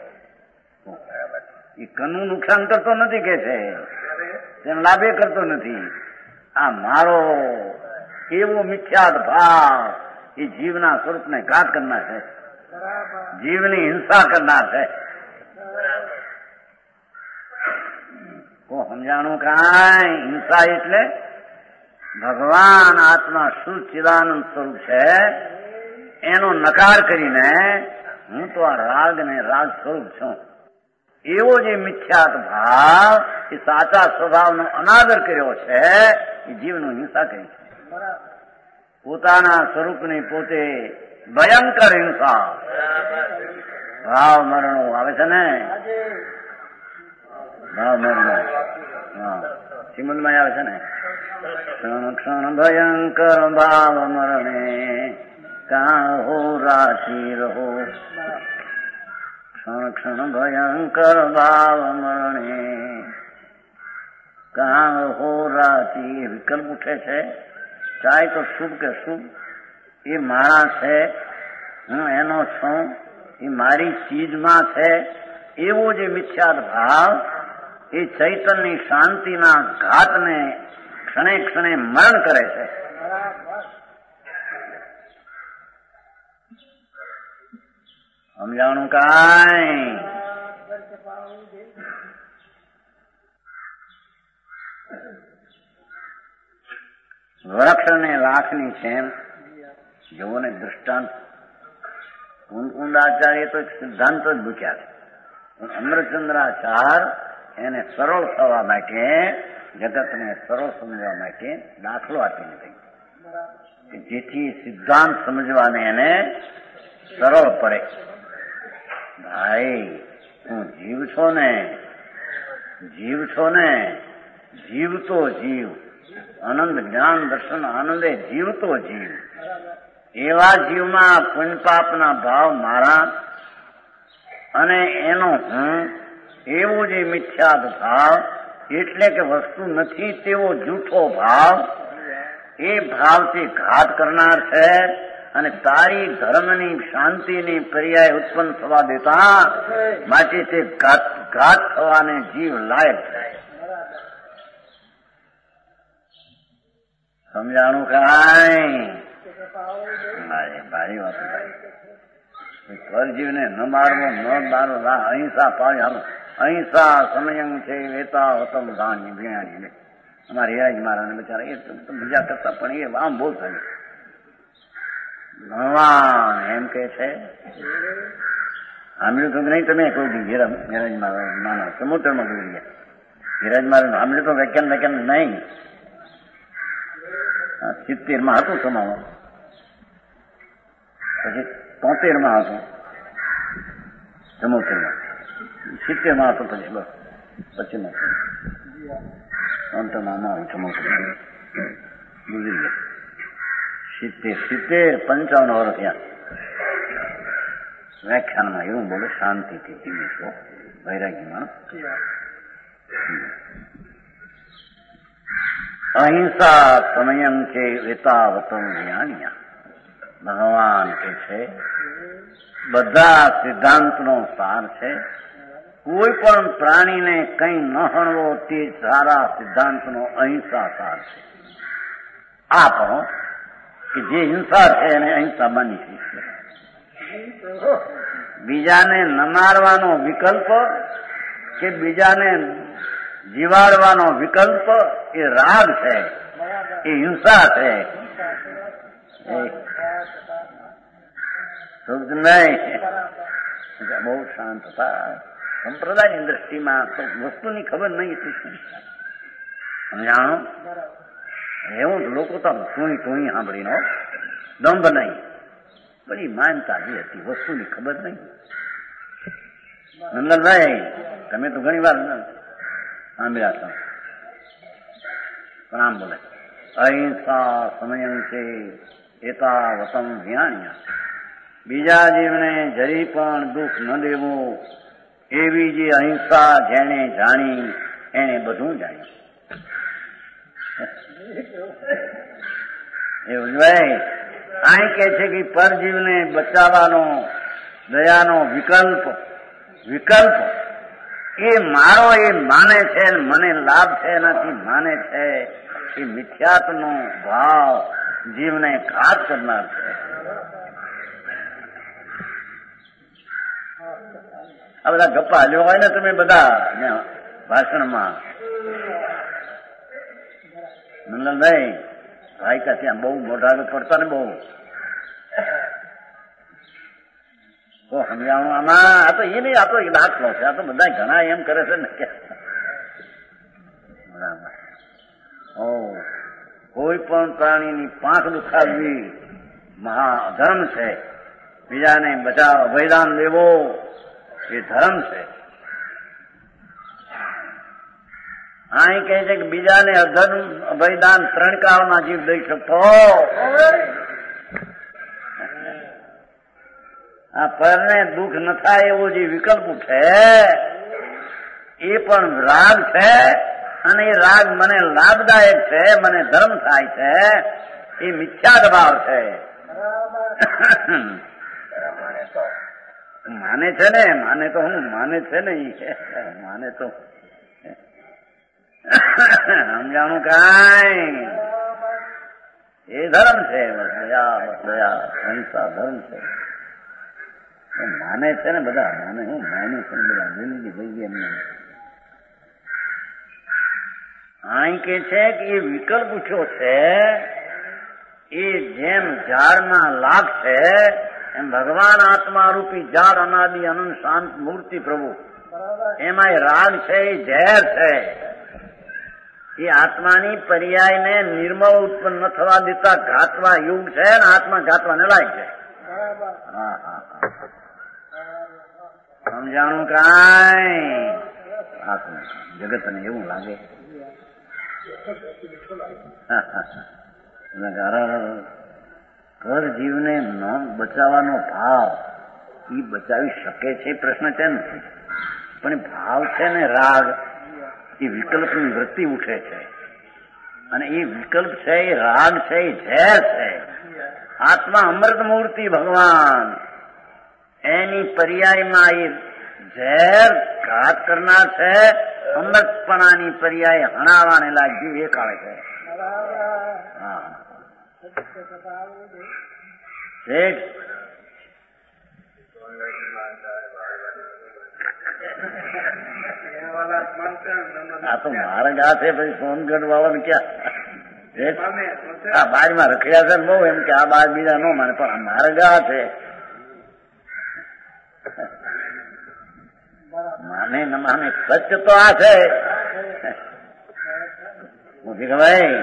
C: એ કનું નુકસાન કરતો નથી કે છે, તેમ લાભે કરતો નથી. આ મારો એવો મિથ્યાત ભાવ એ જીવના સ્વરૂપને ઘાત કરનાર છે, જીવની હિંસા કરનાર છે. તો સમજાણું કાંઈ? હિંસા એટલે ભગવાન આત્મા શુદ્ધ ચિદાનંદ સ્વરૂપ છે એનો નકાર કરીને હું તો આ રાગ ને રાગ સ્વરૂપ છું એવો જે મિથ્યાત ભાવ એ સાચા સ્વભાવનો અનાદર કર્યો છે એ જીવનું હિંસા કરી છે. પોતાના સ્વરૂપની પોતે ભયંકર હિંસા ભાવ મરણો આવે છે ને, ભાવ મરણો હા શ્રીમદમાં આવે છે ને, ક્ષણ ક્ષણ ભયંકર ભાવ મરણે કાં હો રાશી રહો, ક્ષણ ક્ષણ ભયંકર ભાવ મરણે કાં હો રાશી. વિકલ્પ ઉઠે છે, ચાહે તો શુભ કે શુભ, એ મારા છે, હું એનો છું, એ મારી ચીજમાં છે, એવો જે મિથ્યા ભાવ એ ચૈતન્યની શાંતિના ઘાતને ક્ષણે ક્ષણે મરણ કરે છે. સમજાણું કાંઈ? વૃક્ષ ને લાખની છેમ જેવો ને દૃષ્ટાંત કુંદાચાર્ય તો એક સિદ્ધાંત જ મૂક્યા છે. અમરચંદ્રાચાર એને સરળ થવા માટે, જગતને સરળ સમજવા માટે દાખલો આપીને કહ્યું કે જેથી સિદ્ધાંત સમજવાને એને સરળ પડે. ભાઈ તું જીવ છો ને, જીવ છો ને, જીવતો જીવ, આનંદ જ્ઞાન દર્શન આનંદે જીવતો જીવ, એવા જીવમાં પુણ્ય પાપના ભાવ મારા અને એનો હું, એવો જે મિથ્યાદ ભાવ એટલે કે વસ્તુ નથી તેવો જૂઠો ભાવ, એ ભાવથી ઘાત કરનાર છે અને તારી ધર્મની શાંતિની પર્યાય ઉત્પન્ન થવા દેતા માટે તે ઘાત ઘાત થવાને જીવ લાયક થાય. સમજાણું કાંઈ? ભારી વાત. પરજીવને ન મારવો, ન મારવો, અહિંસા પાળી. અહિંસા સમયં છે વેતા વતમ ધાન્ય ભીણાની. અમારે હિરાજ મહારાજ બિચારા એ બીજા કરતા પણ એ આમ બહુ થયું. ભગવાન એમ કે છે, સાંભળ્યું તો નહીં તમે કોઈ દી હિરાજ મહારાજ નાના સમુદ્રમાં ડૂબી ગયા. હિરાજ મહારાજ સાંભળ્યું તો વ્યાખ્યાન વ્યાખ્યાન નહીં, સિત્તેર માં હતું સમાવો, પછી તોતેર માં હતું ચમોતેર માં, સિત્તેર માં હતું પછી બસ પછી નથી અંતમાં ચમોતેર ગુજરી ગયા. સિત્તેર સિત્તેર પંચાવન વર્ષ થયા. વ્યાખ્યાનમાં એવું બોલે, શાંતિથી જીવીશો વૈરાગીમાં. અહિંસા સમયં છે વેતાવતમ જ્ઞાનિયા. ભગવાન કે છે બધા સિદ્ધાંતનો સાર છે. કોઈ પણ પ્રાણીને કંઈ ન હણવો તે સારા સિદ્ધાંતનો અહિંસા સાર છે. આ પણ કે જે હિંસા છે એને અહિંસા બની છે. બીજાને ન મારવાનો વિકલ્પ કે બીજાને જીવાડવાનો વિકલ્પ એ રાગ છે, એ હિંસા છે. બહુ શાંત હતા. સંપ્રદાયની દ્રષ્ટિમાં તો વસ્તુની ખબર નહીં હતી શું સમજાણો. એવું જ લોકો તો ટૂણી ટૂણી સાંભળીનો દંભ નહીં, બધી માનતા જે હતી વસ્તુની ખબર નહીં. નંદનભાઈ તમે તો ઘણી વાર સાંભળ્યા છો પણ આમ બોલે, અહિંસા સમયં છે એતાવતમ જ્ઞાનિયા. બીજા જીવને જરી પણ દુઃખ ન દેવું એવી જે અહિંસા જેને જાણી એને બધું જાણ્યું. એવું ભાઈ અહીં કે છે કે પરજીવને બચાવવાનો દયાનો વિકલ્પ વિકલ્પ એ મારો એ માને છે, મને લાભ છે એનાથી માને છે. એ મિથ્યાત્વનો ભાવ જીવને ઘાત કરનાર છે. આ બધા ગપ્પા હાલ્યો હોય ને તમે બધા ભાષણમાં. નંદનભાઈ ભાઈ કા ત્યાં બહુ મોઢા પડતા ને બહુ તો સમજાણું આમાં. આ તો એ નહીં, આ તો એ દાખલો છે. આ તો બધા ઘણા એમ કરે છે ને કે ઓ કોઈ પણ પ્રાણીની પાંખ દુખાવવી મહાધર્મ છે. બીજાને બચાવ અભયદાન દેવો એ ધર્મ છે. અહીં કહે છે કે બીજાને અધર્મ અભયદાન ત્રણ કાળમાં જીવ દઈ શકતો. આ પરને દુઃખ ન થાય એવો જે વિકલ્પ છે એ પણ રાગ છે, અને એ રાગ મને લાભદાયક છે, મને ધર્મ થાય છે, એ મિથ્યા ભાવ છે. માને છે ને, માને તો હું માને છે ને, માને તો સમજાણું કાંઈ એ ધર્મ છે. બસ દયા, બસ દયા, અહિંસા ધર્મ છે. માને છે ને બધા, માને હું માને છે ને બધા જિંદગી થઈ ગઈ એમને. અહીં કે છે કે એ વિકલ્પ પૂછ્યો છે એ જેમ ઝાડમાં લાભ છે એમ ભગવાન આત્મા રૂપી ઝાડ અનાદિ અનંત શાંત મૂર્તિ પ્રભુ એમાં એ રાગ છે, એ ઝેર છે. એ આત્માની પર્યાયને નિર્મળ ઉત્પન્ન ન થવા દેતા ઘાતવા યુગ છે ને આત્મા ઘાતવાને લાયક છે. હા હા સમજાણું કાંઈ? આત્મા જગતને એવું લાગે પર જીવને ન બચાવવાનો ભાવ એ બચાવી શકે છે પ્રશ્ન છે નથી, પણ ભાવ છે ને રાગ એ વિકલ્પની વૃત્તિ ઉઠે છે, અને એ વિકલ્પ છે એ રાગ છે એ ઝેર છે. આત્મા અમૃત મૂર્તિ ભગવાન એની પર્યાયમાં એ ઝેર ઘાત કરનાર છે. અમૃતપણાની પર્યાય હણાવાને લાગ્યું એ કાળે છે. હા આ તો માર્ગ આ છે પછી સોનગઢ વાળાને ક્યાં આ બાજમાં રખડ્યા છે બહુ એમ કે આ બાજ બીજા ન માને, પણ માર્ગ આ છે. માને ન માને સત્ય તો આ છે. નથી કે ભાઈ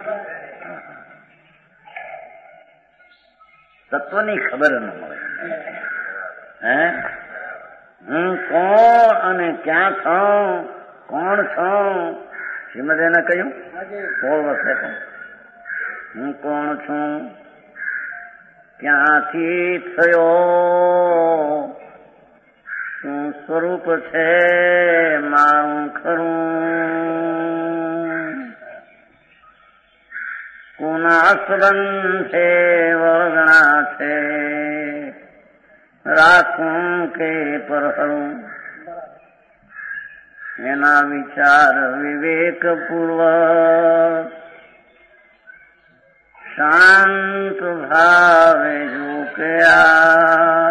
C: તત્વની ખબર ન મળે. હે હું કોણ અને ક્યાં છું, કોણ છું? શ્રીમદ એને કહ્યું સોળ વર્ષે પણ હું કોણ છું, ક્યાંથી થયો, શું સ્વરૂપ છે મારું ખરું, કોના સંબંધ છે વગણા છે, રાખું કે પરહરું, એના વિચાર વિવેક પૂર્વક શાંત ભાવે ઝૂક્યા,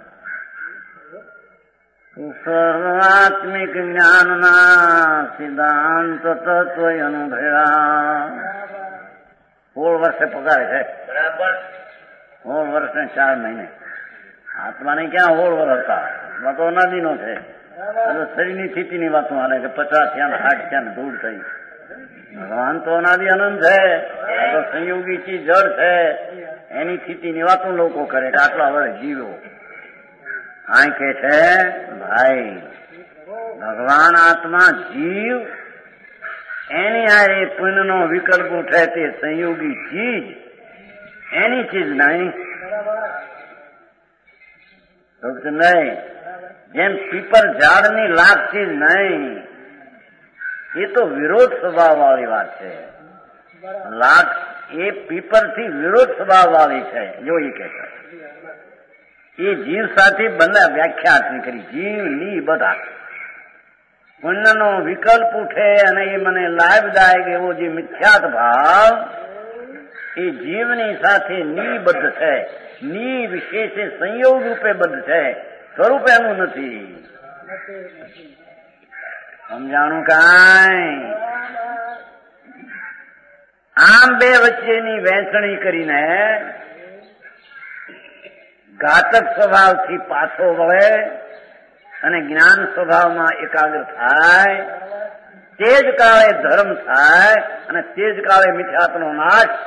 C: સર્વાત્મિક જ્ઞાનના સિદ્ધાંત તત્વ અનુભવ્યા. સોળ વર્ષે પગારે છે. બરાબર સોળ વર્ષ ને ચાર મહિને. આત્માને ક્યાં સોળ વર્ષ હતા? આત્મા તો અનાદિનો છે. શરીરની સ્થિતિની વાતો હાલે કે પચાસ થયા સાઠ થયા ધૂળ થઈ. ભગવાન તો અનાદિ અનંત છે. આ તો સંયોગી ચીજ જળ છે. એની સ્થિતિની વાતો લોકો કરે કે આટલા વર્ષ જીવો. આ કે છે ભાઈ ભગવાન આત્મા જીવ એની આ એ પુણ્યનો વિકલ્પ ઉઠે તે સંયોગી ચીજ એની ચીજ નહીં. નહીં જેમ પીપર ઝાડની લાખ ચીજ નહીં. એ તો વિરોધ સ્વભાવ વાળી વાત છે. લાખ એ પીપરથી વિરોધ સ્વભાવ વાળી છે. જો એ કે છે એ જીવ સાથે બંને વ્યાખ્યા કરી. જીવ લી બધા પુણ્યનો વિકલ્પ ઉઠે અને એ મને લાભદાયક એવો જે મિથ્યાત ભાવ એ જીવની સાથે નિબદ્ધ છે. ની વિશેષે સંયોગ રૂપે બદ્ધ છે, સ્વરૂપ એનું નથી. સમજાણું કાંઈ? આમ બે વચ્ચેની વહેંચણી કરીને ઘાતક સ્વભાવથી પાછો વળે અને જ્ઞાન સ્વભાવમાં એકાગ્ર થાય તે જ કાળે ધર્મ થાય અને તે જ કાળે મિથ્યાત્વનો નાશ.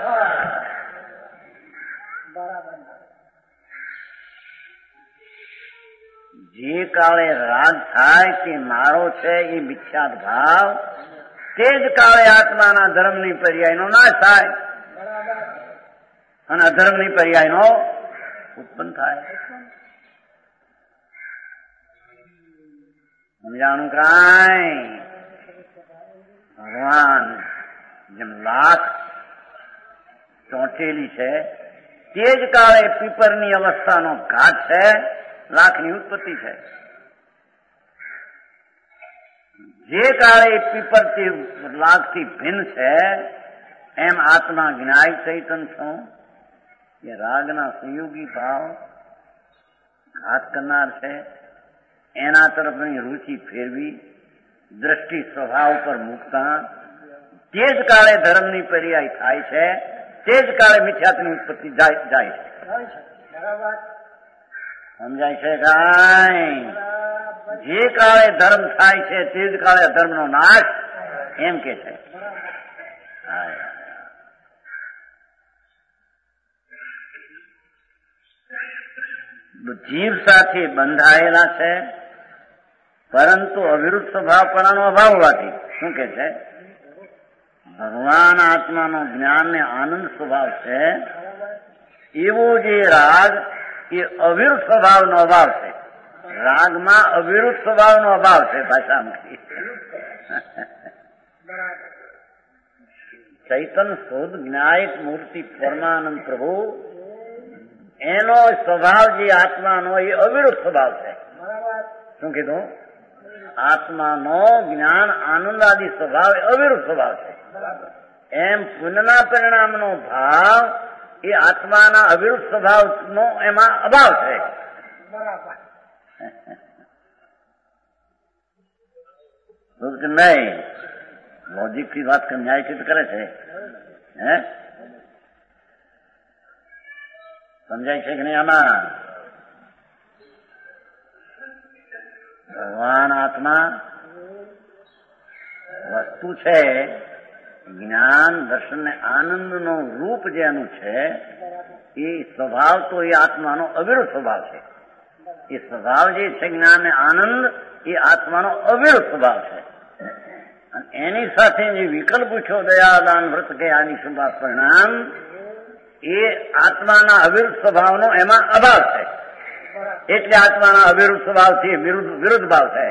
C: જે કાળે રાગ થાય તે મારો છે એ મિથ્યાત ભાવ, તે જ કાળે આત્માના ધર્મની પર્યાયનો નાશ થાય અને અધર્મની પર્યાયનો ઉત્પન્ન થાય. સમજાણું કાંઈ? ભગવાન જેમ લાખ ચોંટેલી છે તે જ કાળે પીપરની અવસ્થાનો ઘાટ છે, લાખની ઉત્પત્તિ છે. જે કાળે પીપરથી લાખથી ભિન્ન છે એમ આત્મા જ્ઞાય ચૈતન છું એ રાગના સંયોગી ભાવ ઘાત કરનાર છે. એના તરફની રુચિ ફેરવી દ્રષ્ટિ સ્વભાવ પર મૂકતા તે જ કાળે ધર્મની પર્યાય થાય છે, તે જ કાળે મિથ્યાત્વની ઉત્પત્તિ જાય છે. સમજાય છે કાંઈ? જે કાળે ધર્મ થાય છે તે જ કાળે અધર્મનો નાશ એમ કે છે. જીવ સાથે બંધાયેલા છે પરંતુ અવિરુદ્ધ સ્વભાવપણાનો અભાવ હોવાથી શું કે છે? ભગવાન આત્માનો જ્ઞાન ને આનંદ સ્વભાવ છે, એવો જે રાગ એ અવિરુદ્ધ સ્વભાવનો અભાવ છે. રાગમાં અવિરુદ્ધ સ્વભાવનો અભાવ છે. ભાષામાં ચૈતન શુદ્ધ જ્ઞાયક મૂર્તિ પરમાનંદ પ્રભુ એનો સ્વભાવ જે આત્માનો એ અવિરુદ્ધ સ્વભાવ છે. શું કીધું? આત્માનો જ્ઞાન આનંદ આદિ સ્વભાવ એ અવિરુદ્ધ સ્વભાવ છે. એમ પુનઃના પરિણામનો ભાવ એ આત્માના અવિરુદ્ધ સ્વભાવનો એમાં અભાવ છે. નહીં, લોજિક થી વાત ન્યાયથી કરે છે. હે સમજાય છે કે નહીં? આમાં ભગવાન આત્મા વસ્તુ છે, જ્ઞાન દર્શન ને આનંદનો રૂપ જેનું છે એ સ્વભાવ તો એ આત્માનો અવિરુદ્ધ સ્વભાવ છે. એ સ્વભાવ જે છે જ્ઞાન ને આનંદ એ આત્માનો અવિરુદ્ધ સ્વભાવ છે. અને એની સાથે જે વિકલ્પ પૂછ્યો દયાદાન વ્રત કે આદિ શુભા પરિણામ એ આત્માના અવિરુદ્ધ સ્વભાવનો એમાં અભાવ છે. એટલે આત્માના અવિરુદ્ધ સ્વભાવથી વિરુદ્ધ વિરુદ્ધ ભાવ છે.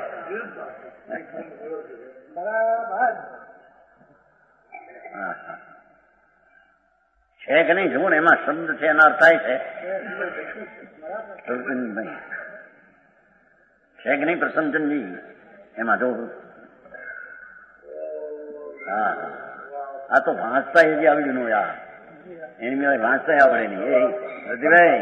C: છે કે નહીં? જુઓ ને એમાં શબ્દ છે એના અર્થ થાય છે છે કે નહીં પ્રસન્નચંદજી? એમાં જો હા આ તો વાંચતા એ જે આવડ્યું નું યાર એની મેં વાંચતા આવડે નહીં. એ રતિભાઈ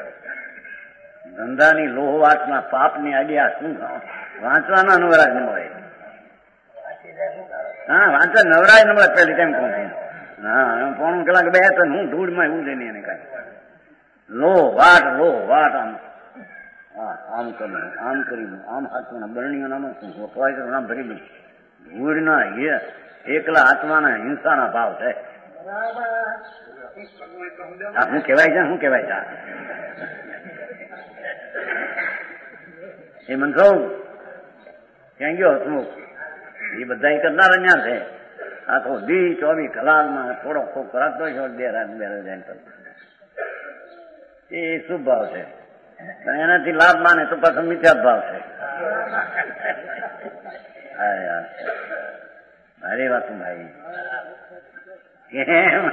C: ધંધાની લોહવાટમાં પાપની આડિયા શું વાંચવાના નવરાજ ન મળે. હા વાંચવા નવરાજ ન મળે પેલી કેમ કહું? હા પોણું કલાક બે તો હું ધૂળમાં એવું છે નહીં એને કઈ લો વાટ લો વાટ આમ હા આમ કર્યું આમ કર્યું આમ હાથમાં બરણીઓ નામ નામ ભરી દઉં ધૂળના એકલા આત્માના હિંસાના ભાવ છે. આ શું કહેવાય છે? શું કહેવાય છે? એ મનસો ક્યાં ગયો હસમુખ? એ બધા કરનાર અહીંયા છે. આખો દી ચોવીસ કલાકમાં થોડો ખોખ રાખતો છો બે રાત બે રાત એ શુભ ભાવ છે. એનાથી લાભ માને તો પાછો મિથ્યા ભાવ છે. અરે વાતું ભાઈ કેમ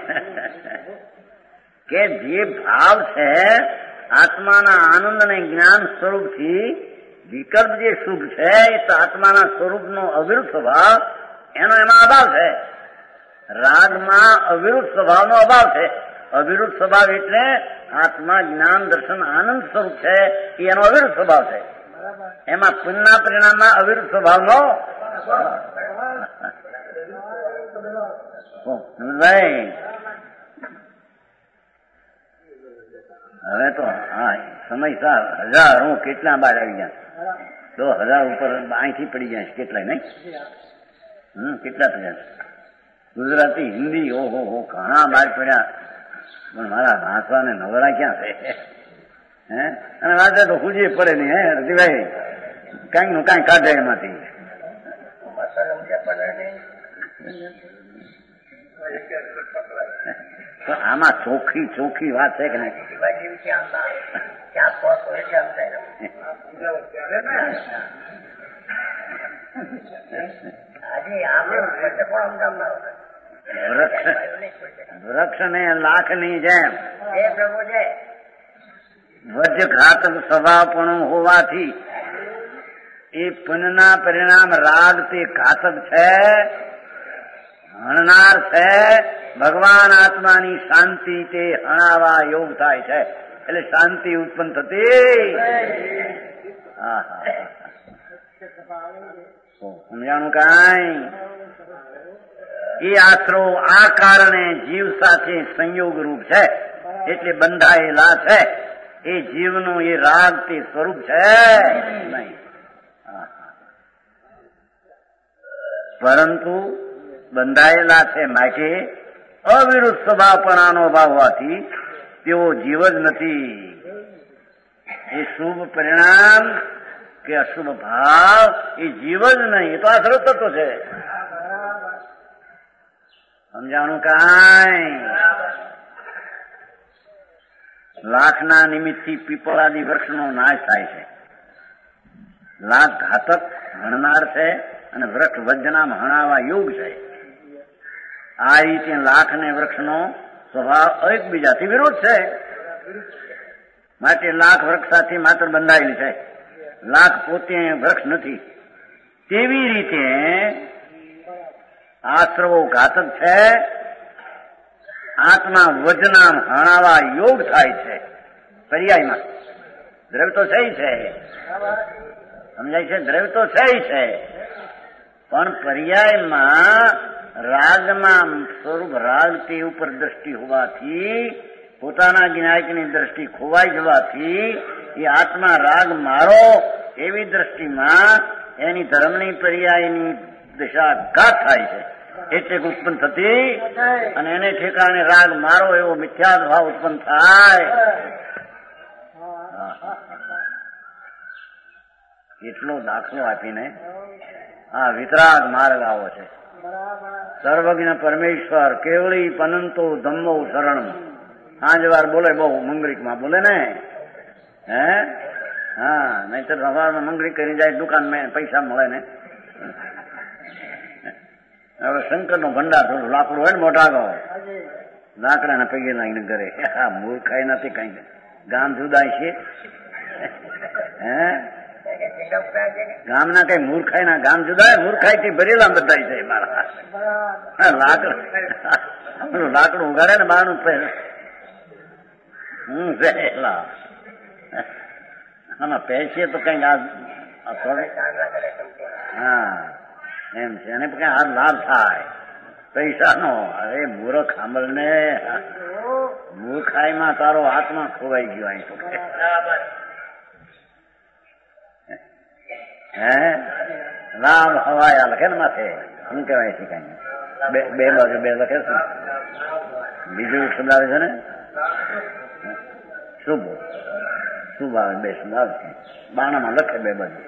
C: કે જે ભાવ છે આત્માના આનંદ અને જ્ઞાન સ્વરૂપથી વિકલ્પ જે શુભ છે એ તો આત્માના સ્વરૂપનો અવિરુદ્ધ સ્વભાવ એનો એમાં અભાવ છે. રાગમાં અવિરુદ્ધ સ્વભાવનો અભાવ છે. અવિરુદ્ધ સ્વભાવ એટલે આત્મા જ્ઞાન દર્શન આનંદ સ્વરૂપ છે એ એનો અવિરુદ્ધ સ્વભાવ છે. એમાં પુણ્યના પરિણામમાં અવિરુદ્ધ સ્વભાવનો ભાઈ હવે તો હા સમયસર હજારો કેટલા બાર આવી ગયા તો હજાર ઉપર અહીંથી પડી જાય કેટલાય નહીં હમ કેટલા થયા? ગુજરાતી, હિન્દી, ઓહો હો ઘણા બહાર પડ્યા, પણ મારા વાંચવાને નવરા ક્યાં છે? હે અને વાંચે તો ખુજી પડે નહીં. હે રતિભાઈ કાંઈક નું કાંઈ કાઢે એમાંથી. તો આમાં ચોખ્ખી ચોખ્ખી વાત છે કે નહીં? વૃક્ષ ને લાખ ની જેમ વજ્રઘાતક સ્વભાવપણું હોવાથી એ પુણ્યના પરિણામ રાગ તે ઘાતક છે, હણનાર છે. ભગવાન આત્માની શાંતિ તે હણાવા યોગ થાય છે, એટલે શાંતિ ઉત્પન્ન થતી. સમજાણું કાંઈ? એ આશરો આ કારણે જીવ સાથે સંયોગ રૂપ છે, એટલે બંધાયેલા છે. એ જીવનું એ રાગ તે સ્વરૂપ છે નહીં, પરંતુ બંધાયેલા છે. માટે અવિરુદ્ધ સ્વભાવપણાનો ભાવ હોવાથી તેઓ જીવ જ નથી. એ શુભ પરિણામ કે અશુભ ભાવ એ જીવ જ નહીં, એ તો આશરો તત્વ છે. સમજાણું કાંઈ? લાખના નિમિત્તથી પીપળાદી વૃક્ષનો નાશ થાય છે. લાખ ઘાતક હણનાર છે અને વૃક્ષ વજ્જનામ હણાવા યોગ છે. આ રીતે લાખ ને વૃક્ષનો સ્વભાવ એકબીજાથી વિરોધ છે. માટે લાખ વૃક્ષ સાથે માત્ર બંધાયેલી છે, લાખ પોતે વૃક્ષ નથી. તેવી રીતે આશ્રવો ઘાતક છે, આત્મા વજનામ હણાવા યોગ થાય છે. પર્યાયમાં દ્રવ્ય તો છે છે, સમજાય છે? દ્રવ્ય તો છે છે, પણ પર્યાયમાં રાગમાં સ્વરૂપ રાગ તે ઉપર દ્રષ્ટિ હોવાથી, પોતાના જ્ઞાયકની દ્રષ્ટિ ખોવાઈ જવાથી એ આત્મા રાગ મારો એવી દ્રષ્ટિમાં એની ધર્મની પર્યાયની દિશા ઘાત થાય છે, એટલે ઉત્પન્ન થતી. અને એને ઠેકાણે રાગ મારો એવો મિથ્યા ભાવ ઉત્પન્ન થાય. એટલો દાખલો આપીને આ વિતરાગ માર્ગ આવો છે. સર્વજ્ઞ પરમેશ્વર કેવળી પનંતો ધમ્મો શરણ. પાંચ વાર બોલે, બહુ મંગળીકમાં બોલે ને. હે હા, નહીતર સવારમાં મંગળી કરી જાય દુકાનમાં પૈસા મળે ને. હવે શંકર નો ભંડાર થોડું લાકડું હોય ને મોટા ગો લાકડાને પૈકી લાવીને ઘરે. હા, મૂર્ખાઈ નથી કઈ, ગામ જુદાય છે. હે ગામના કઈ મૂર્ખાઈ ના ગામ જુદા, મૂર્ખાઈ થી ભરેલા બધા છે મારા. લાકડું લાકડું ઉગાડે ને બારનું હું ભરેલા. આમાં પૈસે તો કઈક આ હા એમ છે, એને કઈ હાર લાભ થાય પૈસા નો. અરે મૂર્ખ સાંભળ ને, મૂર્ખાઈમાં તારો આત્મા ખોવાઈ ગયો. અહીં તો હે લાભ હવાયા લખે ને માથે, શું કહેવાય છે? કઈ બે બાજુ બે લખે છે. બીજું શબ્દ આવે છે ને શુભ, શુભ આવે, બે શબ્દ આવે છે બાણામાં લખે બે બાજુ.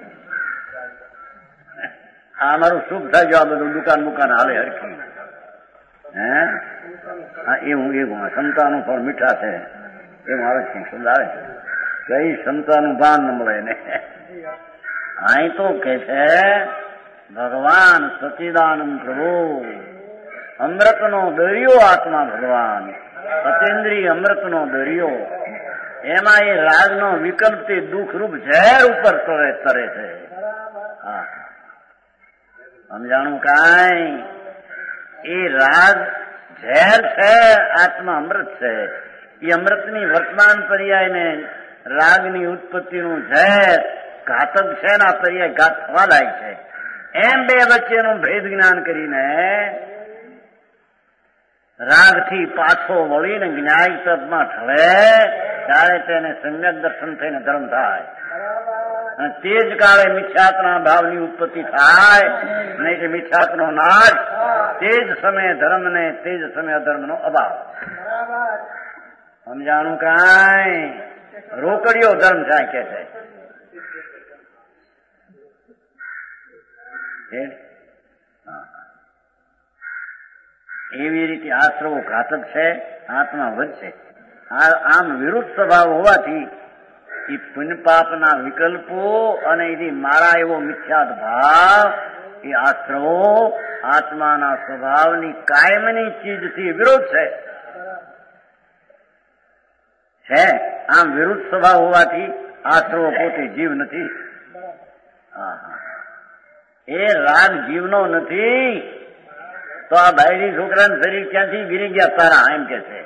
C: આ મારું શુભ થાય જો આ બધું દુકાન બુકાન હાલે હરખી. હે હા, એવું એવું સંતાનું ફળ મીઠા છે એવું આવે છે, શબ્દ આવે છે. કઈ સંતાનું ભાન ન મળે ને. અહીં તો કે છે ભગવાન સચિદાનંદ પ્રભુ અમૃતનો દરિયો આત્મા ભગવાન, સતેન્દ્રિય અમૃતનો દરિયો. એમાં એ રાગનો વિકલ્પ તે દુઃખરૂપ ઝેર ઉપર તરે તરે છે. હા, સમજાણું કાંઈ? એ રાગ ઝેર છે, આત્મા અમૃત છે. એ અમૃતની વર્તમાન પર્યાયને રાગની ઉત્પત્તિનું ઝેર ઘાતક છે ને આ પર્યાય ઘાત થવા લાયક છે. એમ બે વચ્ચેનું ભેદ જ્ઞાન કરીને રાગથી પાછો વળીને જ્ઞાય તત્વમાં ઠળે ત્યારે તેને સમ્યક દર્શન થઈને ધર્મ થાય. અને તે જ કાળે મિથ્યાત્વના ભાવની ઉત્પત્તિ થાય અને કે મિથ્યાત્વનો નાશ, તે જ સમયે ધર્મને, તે જ સમયે અધર્મનો અભાવ. સમજાણું કાંઈ? રોકડિયો ધર્મ થાય કે છે. એવી રીતે આશ્રવો ઘાતક છે, આત્મા વધશે. આમ વિરુદ્ધ સ્વભાવ હોવાથી એ પુણ્ય પાપના વિકલ્પો અને એથી મારા એવો મિથ્યાત ભાવ એ આશ્રવો આત્માના સ્વભાવની કાયમની ચીજથી વિરોધ છે. છે આમ વિરુદ્ધ સ્વભાવ હોવાથી આશ્રવો પોતે જીવ નથી. એ રાગ જીવનો નથી તો આ બાયરી છોકરાનું શરીર ક્યાંથી ગીરી ગયા તારા એમ કે છે.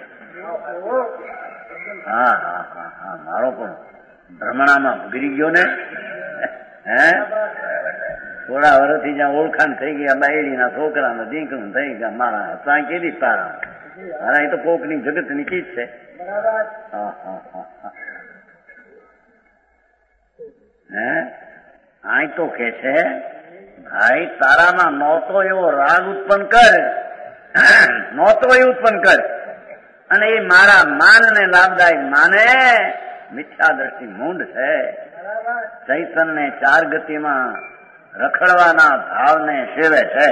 C: હા હા હા હા મારો પણ ભ્રમણામાં ગીરી ગયો ને. હે થોડા વર્ષથી જ્યાં ઓળખાણ થઈ ગયા બાયડીના છોકરાના દીકરું થઈ ગયા મારા ત્યાં કેદી તારા મારા એ તો પોકની જગતની ચીજ છે. હા હા હા હે આ તો કે છે ભાઈ તારામાં નહોતો એવો રાગ ઉત્પન્ન કર, નહોતો એ ઉત્પન્ન કર અને એ મારા માનને લાભદાયક માને. મિથ્યા દ્રષ્ટિ મૂંડ છે. ચૈતન્ય ચાર ગતિમાં રખડવાના ભાવને સેવે છે.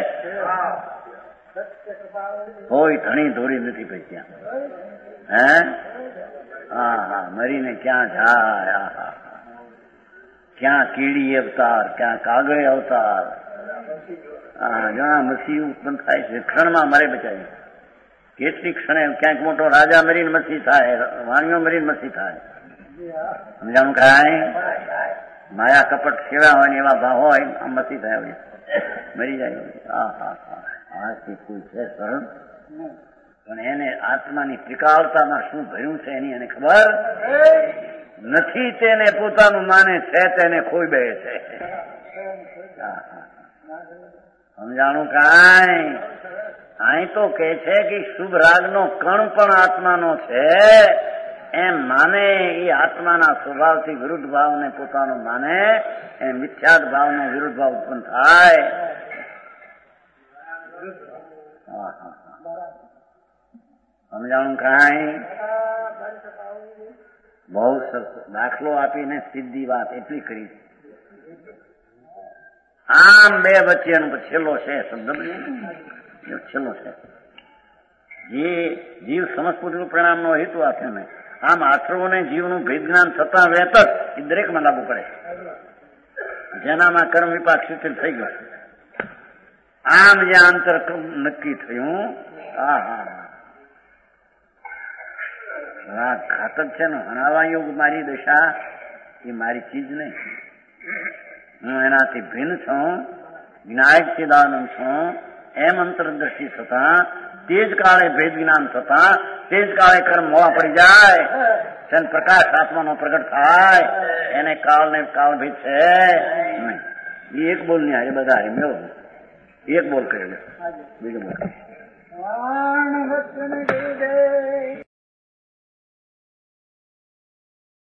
C: કોઈ ધણી ધોરી નથી ભાઈ ત્યાં. હે હા હા મરીને ક્યાં જાય, ક્યાં કીડી અવતાર, ક્યાં કાગળે અવતાર. જણા મસી ઉત્પન્ન થાય છે, ક્ષણમાં મરે બચાવી. કેટલી ક્ષણે ક્યાંક મોટો રાજા મરીને મસી થાય, વાણીઓ મરીને મસી થાય. સમજાણું કાંઈ? માયા કપટ સેવા હોય એવા ભાવ હોય આમ મસી થાય હોય મરી જાય. હા હા હા આ કોઈ છે સરળ પણ એને આત્માની ત્રિકાળતામાં શું ભર્યું છે એની એને ખબર નથી. તેને પોતાનું માને છે તેને ખોઈ બે છે. સમજાણું કાંઈ? અહીં તો કે છે કે શુભ રાગનો કણ પણ આત્માનો છે એમ માને. એ આત્માના સ્વભાવથી વિરુદ્ધ ભાવને પોતાનો માને એ મિથ્યાત ભાવનો વિરુદ્ધ ભાવ ઉત્પન્ન થાય. સમજાણું કાંઈ? બહુ સરસ દાખલો આપીને સીધી વાત એટલી કરી. આમ બે વચ્ચેનો છેલ્લો છે શબ્દ છેલ્લો છે જે જીવ સમસ્પુરનું પરિણામનો હેતુ આપે ને આમ આશ્રવોને જીવનું ભેદ જ્ઞાન થતા વેત જ એ દરેકમાં લાગુ પડે. જેનામાં કર્મ વિપાક શિથિલ થઈ ગયો આમ જે આંતર નક્કી થયું. હા હા હા ઘાતક છે ને હણાવા યોગ મારી દશા એ મારી ચીજ નહીં. હું એનાથી ભિન્ન છું, જ્ઞાયક ચિદાનંદ છું એમ અંતરદ્રષ્ટિ થતા તે જ કાળે ભેદ જ્ઞાન થતા તે જ કાળે કર્મ મોવા પડી જાય છે પ્રકાશ આત્માનો પ્રગટ થાય. એને કાળ ને કાળ ભેદ છે નહીં. એ એક બોલ ની હારે બધા હારે મેળવો. એક બોલ કરેલો બીજો બોલ